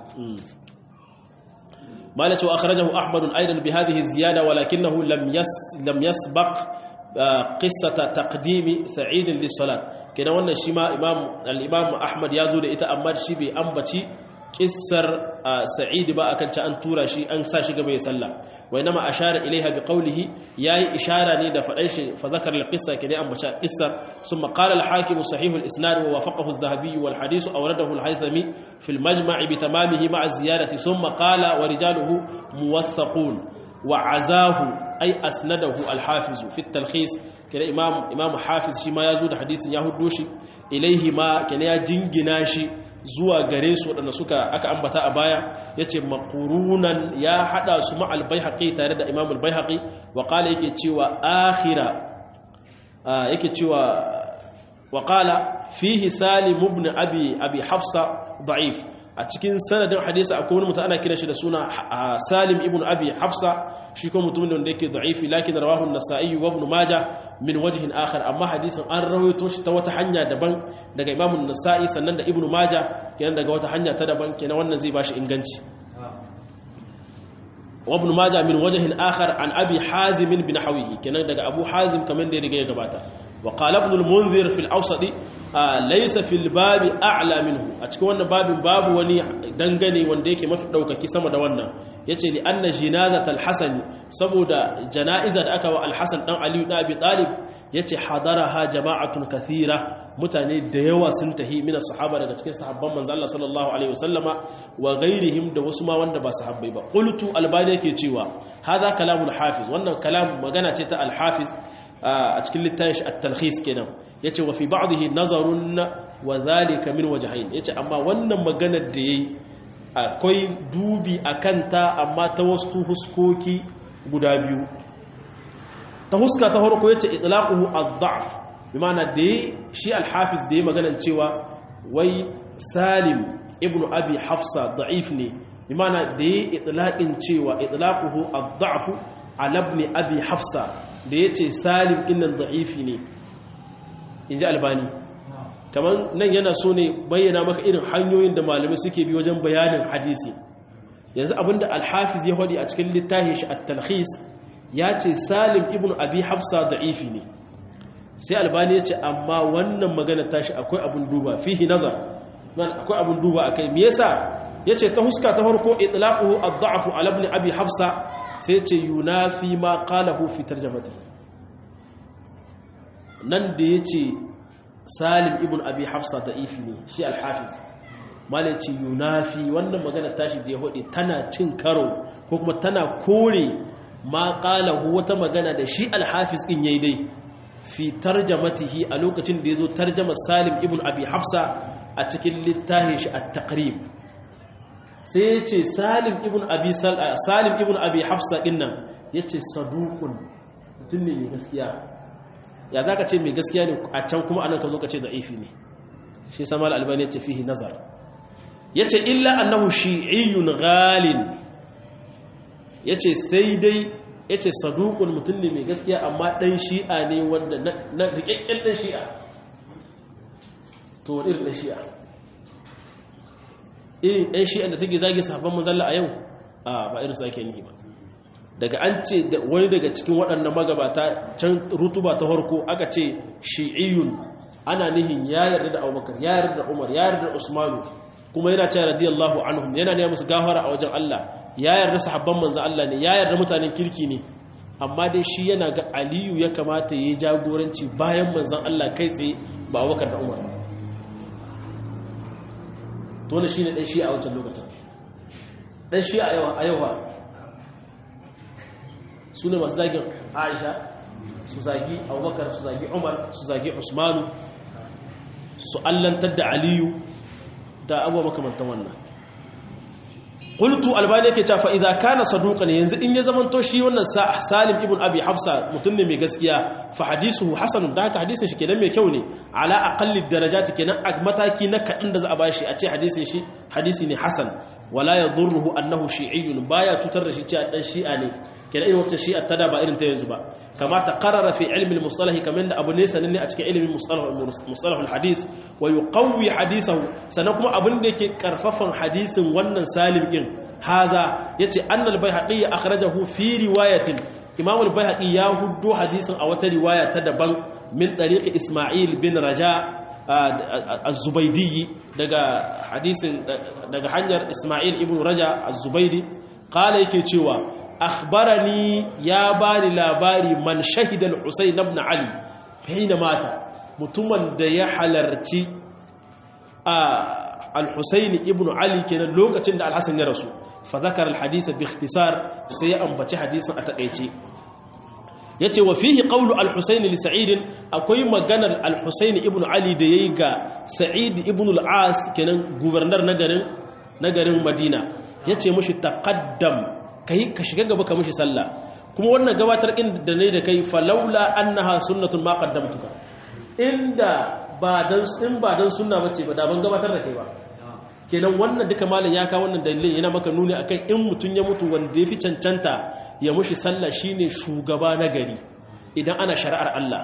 مالك وأخرجه أحمد أيضا بهذه الزيادة ولكنه لم يس لم يسبق قصة تقديم سعيد للصلاة كنا وانا الشما إمام الإمام أحمد يزود إتا أمد شبي أنبتي قصر سعيد بقى كانت أن تورا شي أن ساشي قبل يسلى وإنما أشار إليها بقوله ياي إشارة نيدا فأيش فذكر القصة كنا أنبتي قصر ثم قال الحاكم صحيح الإسناد ووافقه الذهبي والحديث أورده الهيثمي في المجمع بتمامه مع الزيادة ثم قال ورجاله موثقون وعزاه أي أسنده الحافظ في التلخيص كنا إمام إمام حافظ شما يزود حديث يهدوشي إليه ما كنا يجنجناشي zuwa gare su waɗanda suka aka ambata a baya yace maqurunan ya hada su ma al-Baihaqi tare da Imam al-Baihaqi wa qala yake cewa akhira yake cewa wa qala fihi Salim ibn Abi Abi Hafsa da'if a cikin sanadin hadisi akwai wani mutum ana kira shi da suna Salim ibn Abi Hafsa shi kuma mutumin da yake da'ifi lakin rawahu an-Nasa'i wa Ibn Majah min wajhin akhar amma hadisin an rawaito shi ta wata hanya daban daga Imam an-Nasa'i sannan da Ibn Majah kenan daga wata hanya ta daban kenan wannan zai bashi inganci wa Ibn Majah min wajhin akhar an Abi Hazim bin Hawihi kenan daga Abu Hazim kamar da ya riga ya gabata وقال ابن المنذر في الأوسط آه ليس في الباب أعلى منه أتكون wannan babin babu wani dangane wanda yake mafi daukaki sama da wannan yace li anna jinazat al-hasan saboda janaiza da aka wa al-hasan dan ali ibn abi talib yace hadaraha jama'atun kathira mutane da yawa sun tahi min sahaba daga cikin sahabban manzo Allah sallallahu alaihi wasallama wa ghairihim da wasu ma wanda ba sahabbai ba qultu albani yake cewa hadha kalamul hafiz wannan kalam magana ce ta al-hafiz a cikin littafin at-talkhis kenan yace wa fi ba'dihi nazarun wa dhalika min wajhayn yace amma wannan maganar da yayi akwai dubi akan ta amma ta wasu huskoki guda biyu ta huska ta farko yace itlaquhu ad-da'f bima'ana da shi al-hafiz da yayi maganar cewa wai Salim ibn Abi Hafsa da'if ne bima'ana da yayi itlaqin cewa itlaquhu ad-da'f ala ibn Abi Hafsa da ya ce salim innan da'ifi ne in ji albani kamar nan yana so ne bayyana maka irin hanyoyin da malamai suke bi wajen bayanin hadisi yanzu abinda alhafiz ya hodi a cikin littafin shi at-talkhis ya ce salim ibn abi hafsa da'ifi ne sai albani ya ce amma wannan magana tashi akwai abun duba fihi nazar akwai abun duba akai me yasa yace ta huska ta farko itlaquhu ad-da'fu ala ibn abi hafsa sai ce yunafi ma qalahu fi tarjamati nan da yace salim ibn abi hafsa da'ifi ne shi al-hafiz malaci yunafi wannan magana tashi da ya hode tana cin karo ko kuma tana kore ma qalahu wata magana da shi al-hafiz din yayi dai fi tarjamatihi a lokacin da yazo tarjama salim ibn abi hafsa a cikin littafin shi at-taqrib sai ya ce salim ibn abi salim ibn abi hafsa dinnan yace saduqun mutum ne mai gaskiya ya zaka ce mai gaskiya ne a can kuma anan ka zo ka ce da'ifi ne shi sama al-albani yace fihi nazar yace illa annahu shi'iyyun ghalin yace sai dai yace saduqun mutum ne mai gaskiya amma dan shi'a ne wanda na rikekken dan shi'a to irin dan shi'a irin ɗan shi'an da suke zage sahabban manzalla a yau a ba irin su ake nihi ba daga an ce wani daga cikin waɗannan magabata can rutuba ta harko aka ce shi'iyun ana nihin ya yarda da abubakar ya yarda da umar ya yarda da usmanu kuma yana cewa radiyallahu anhum yana ne musu gafara a wajen Allah ya yarda sahabban manzo Allah ne ya yarda mutanen kirki ne amma dai shi yana ga aliyu ya kamata ya yi jagoranci bayan manzan Allah kai tsaye ba Abubakar da Umar to ne shine dan shi a wancan lokacin dan shi a yau a yau su ne masu zagin Aisha su zagi Abubakar su zagi Umar su zagi Usmanu su allantar da Aliyu da abubuwa makamantan wannan qultu albani yake cewa fa idza kana saduqan yanzu in ya zamanto shi wannan Salim ibn Abi Hafsa mutum ne mai gaskiya fa hadithuhu hasanun da haka hadisin shi kenan mai kyau ne ala aqalli darajati kenan a mataki na kadan da za a bashi a ce hadisin shi hadisi ne hasan wala yadurruhu annahu shi'iyyun baya tutar da shi cewa dan shi'a ne kenan irin wacce shi'a ta da ba irin ta yanzu ba kama ta qarrara fi ilmi al-mustalah kaman da abu ne sananne a cikin ilmin mustalah mustalah al-hadis wa yuqawwi hadithahu sanan kuma abin da yake karfafan hadisin wannan Salim din haza yace annal bayhaqi akhrajahu fi riwayatin imam al-bayhaqi ya huddo hadisin a wata riwaya ta daban min tariqi isma'il bin raja az-zubaydi daga hadisin daga hanyar isma'il ibn raja az-zubaydi qala yake cewa akhbarani ya bani labari man shahida al-husayn ibn ali hina mata mutumin da ya halarci al-husayn ibn ali kenan lokacin da al-hasan ya rasu fa zakara al-hadith bi ikhtisar sai ya ambaci hadisin a takeice yace wa fihi qawlu al-husayn li sa'id akwai maganar al-husayn ibn ali da yayi ga sa'id ibn al-as kenan governor na garin na garin madina yace mushi taqaddam kai ka shiga gaba ka mushi sallah kuma wannan gabatar inda ne da kai falaula annaha sunnatun ma qaddamtuka inda ba dan in ba dan sunna bace ba da ban gabatar da kai ba kenan wannan duka malam ya ka wannan dalilin yana maka nuni akan in mutun ya mutu wanda yafi cancanta ya mushi sallah shine shugaba na gari idan ana shari'ar Allah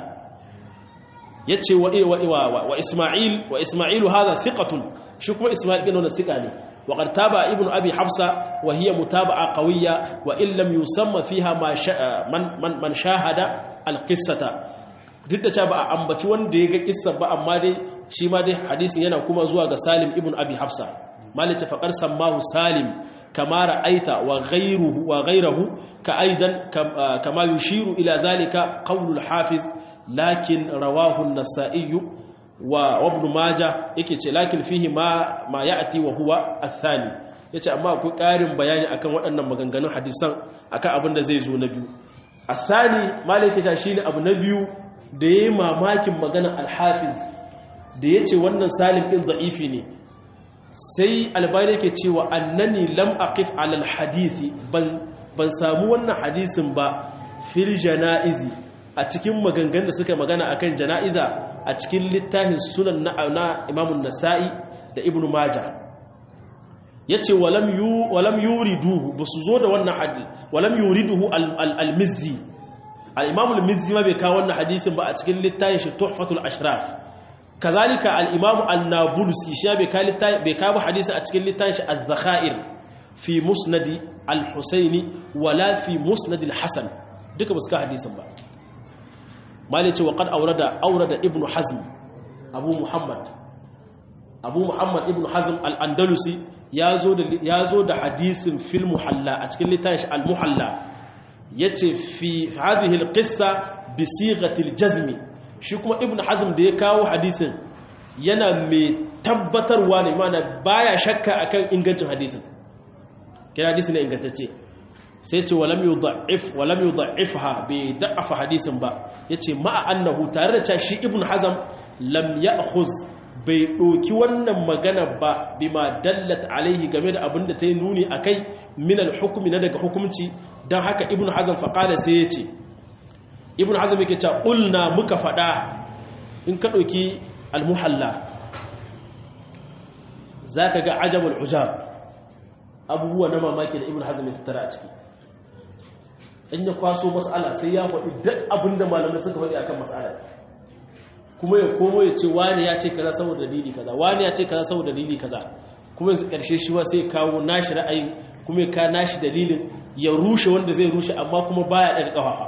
yace wa wa wa isma'il wa isma'ilu hadha thiqatun shi kuma isma'il din wannan thiqa ne wa qad taba ibnu abi hafsa wa hiya mutaba'a qawiyya wa in lam yusamma fiha ma man man shahada alqissata duk da cewa ba a ambaci wanda ya ga kissa ba amma dai shi ma dai hadisin yana kuma zuwa ga Salim ibn Abi Hafsa malice faqar sammahu Salim kama ra'aita wa ghayruhu wa ghayruhu ka aidan kama yushiru ila dhalika qawlu al-hafiz lakin rawahu an-nasa'i wa ibn majah yake ce lakin fihi ma ma ya'ti wa huwa ath-thani yace amma akwai ƙarin bayani akan waɗannan maganganun hadisan akan abin da zai zo na biyu ath-thani malike ta shine abu na biyu da ya yi mamakin maganar alhafiz da ya ce wannan Salim ɗin za'ifi ne sai albani ke cewa annani lam aqif alal hadisi ban samu wannan hadisin ba fil jana'izi a cikin maganganun da suka magana akan jana'iza a cikin littafin sunan na imamun nasa'i da ibnu majah yace walam yu walam yuriduhu basu zo da wannan hadisi walam yuriduhu al-mizzi al-imam al-mizzi ma bai kawo wannan hadisin ba a cikin littafin shi tuhfatul ashraf kazalika al-imam an-nabulsi shi bai kawo littafin bai kawo hadisin a cikin littafin shi az-zakhair fi musnad al-husaini wala fi musnad al-hasan duka ba su kawo hadisin ba malai ce wa qad awrada awrada ibnu hazm abu muhammad abu muhammad ibnu hazm al-andalusi yazo da yazo da hadisin fil muhalla a cikin littafin shi al-muhalla yace fi hadhihi al-qissa bi sighati al-jazm shi kuma ibnu hazm da ya kawo hadisin yana mai tabbatarwa ne mana baya shakka akan ingancin hadisin kira hadisin ne ingantacce sai ce walam yudha'if walam yudha'ifha bi da'afa hadisin ba yace ma'a annahu tare da cewa shi ibnu hazm lam ya'khuz bai doki wannan magana ba bima dallat alaihi game da abinda ta yi nuni akai min al-hukmi na daga hukunci dan haka ibnu hazm fa qala sai yace ibnu hazm yake cewa qulna muka fada in ka doki al-muhalla zaka ga ajabul ujab abubuwa na mamaki da ibnu hazm ya tattara a ciki in ya kwaso mas'ala sai ya faɗi duk abinda malamai suka faɗi akan mas'ala kuma ya komo ya ce wani ya ce kaza saboda dalili kaza wani ya ce kaza saboda dalili kaza kuma yanzu karshe shi wa sai kawo nashi ra'ayin kuma ya ka nashi dalilin ya rushe wanda zai rushe amma kuma baya daga kafafa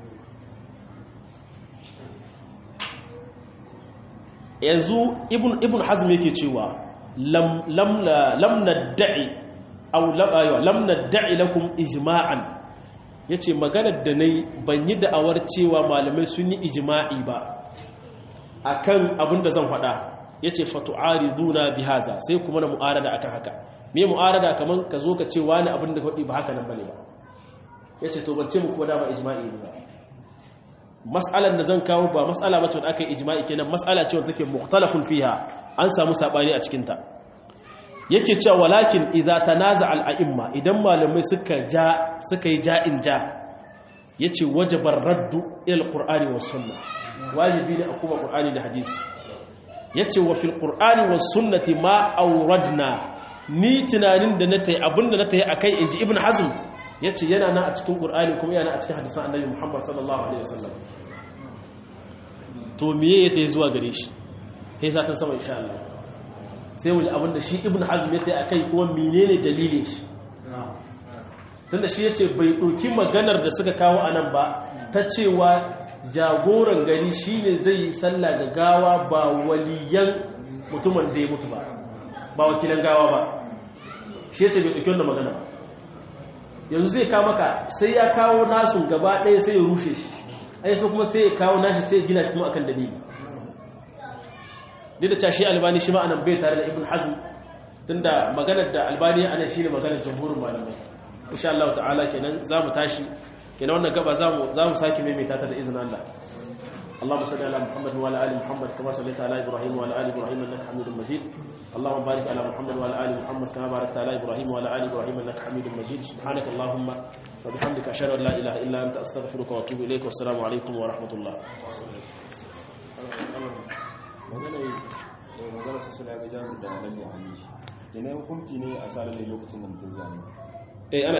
yanzu ibn ibn hazm yake cewa lam lam lam nad'i aw lam nad'i lakum ijma'an yace maganar da nayi ban yi da'awar cewa malamai sun yi ijma'i ba akan abinda zan faɗa yace fatu'ariduna bihaza sai kuma na mu'arada akan haka me mu'arada kaman ka zo ka ce wani abin da faɗi ba haka nan bane ba yace to ban ce muku ba da ba ijma'i ne ba mas'alar da zan kawo ba mas'ala bace wanda aka yi ijma'i kenan mas'ala ce wanda take mukhtalafun fiha an samu sabani a cikin ta yake cewa walakin idza tanaza al a'imma idan malamai suka ja suka yi ja'in ja yace wajibar raddu ila qur'ani was sunnah wajibi ne a kuma qur'ani da hadisi yace wa fil qur'ani was sunnati ma awradna ni tunanin da na tayi abinda na tayi akai inji ibn hazm yace yana nan a cikin qur'ani kuma yana a cikin hadisan annabi muhammad sallallahu alaihi wasallam to miye ya tayi zuwa gare shi sai zatan sama insha Allah sai mu ji abinda shi ibn hazm ya tayi akai kuma menene dalilin shi tunda shi yace bai doki maganar da suka kawo anan ba ta cewa jagoran gari shine zai yi sallah ga gawa ba waliyan mutumin da ya mutu ba ba wakilan gawa ba shi yace bai dauki wannan magana yanzu zai kawo maka sai ya kawo nasun gaba ɗaya sai ya rushe shi ai sai kuma sai ya kawo nashi sai ya gina shi kuma akan dalili duk da cewa shi albani shi ma anan bai tare da ibn hazm tunda maganar da albani anan shine maganar jamhurin malamai insha Allah ta'ala kenan zamu tashi kenan wannan gaba zamu zamu saki maimaita ta da izinin Allah اللهم صل على محمد وعلى ال محمد كما صليت على ابراهيم وعلى ال ابراهيم انك حميد مجيد اللهم بارك على محمد وعلى ال محمد كما باركت على ابراهيم وعلى ال ابراهيم انك حميد مجيد سبحانك اللهم وبحمدك اشهد ان لا اله الا انت استغفرك واتوب اليك والسلام عليكم ورحمه الله magana su suna ga jazu da lalle a hannun shi da ne hukunci ne a sa lalle lokacin da mutum zai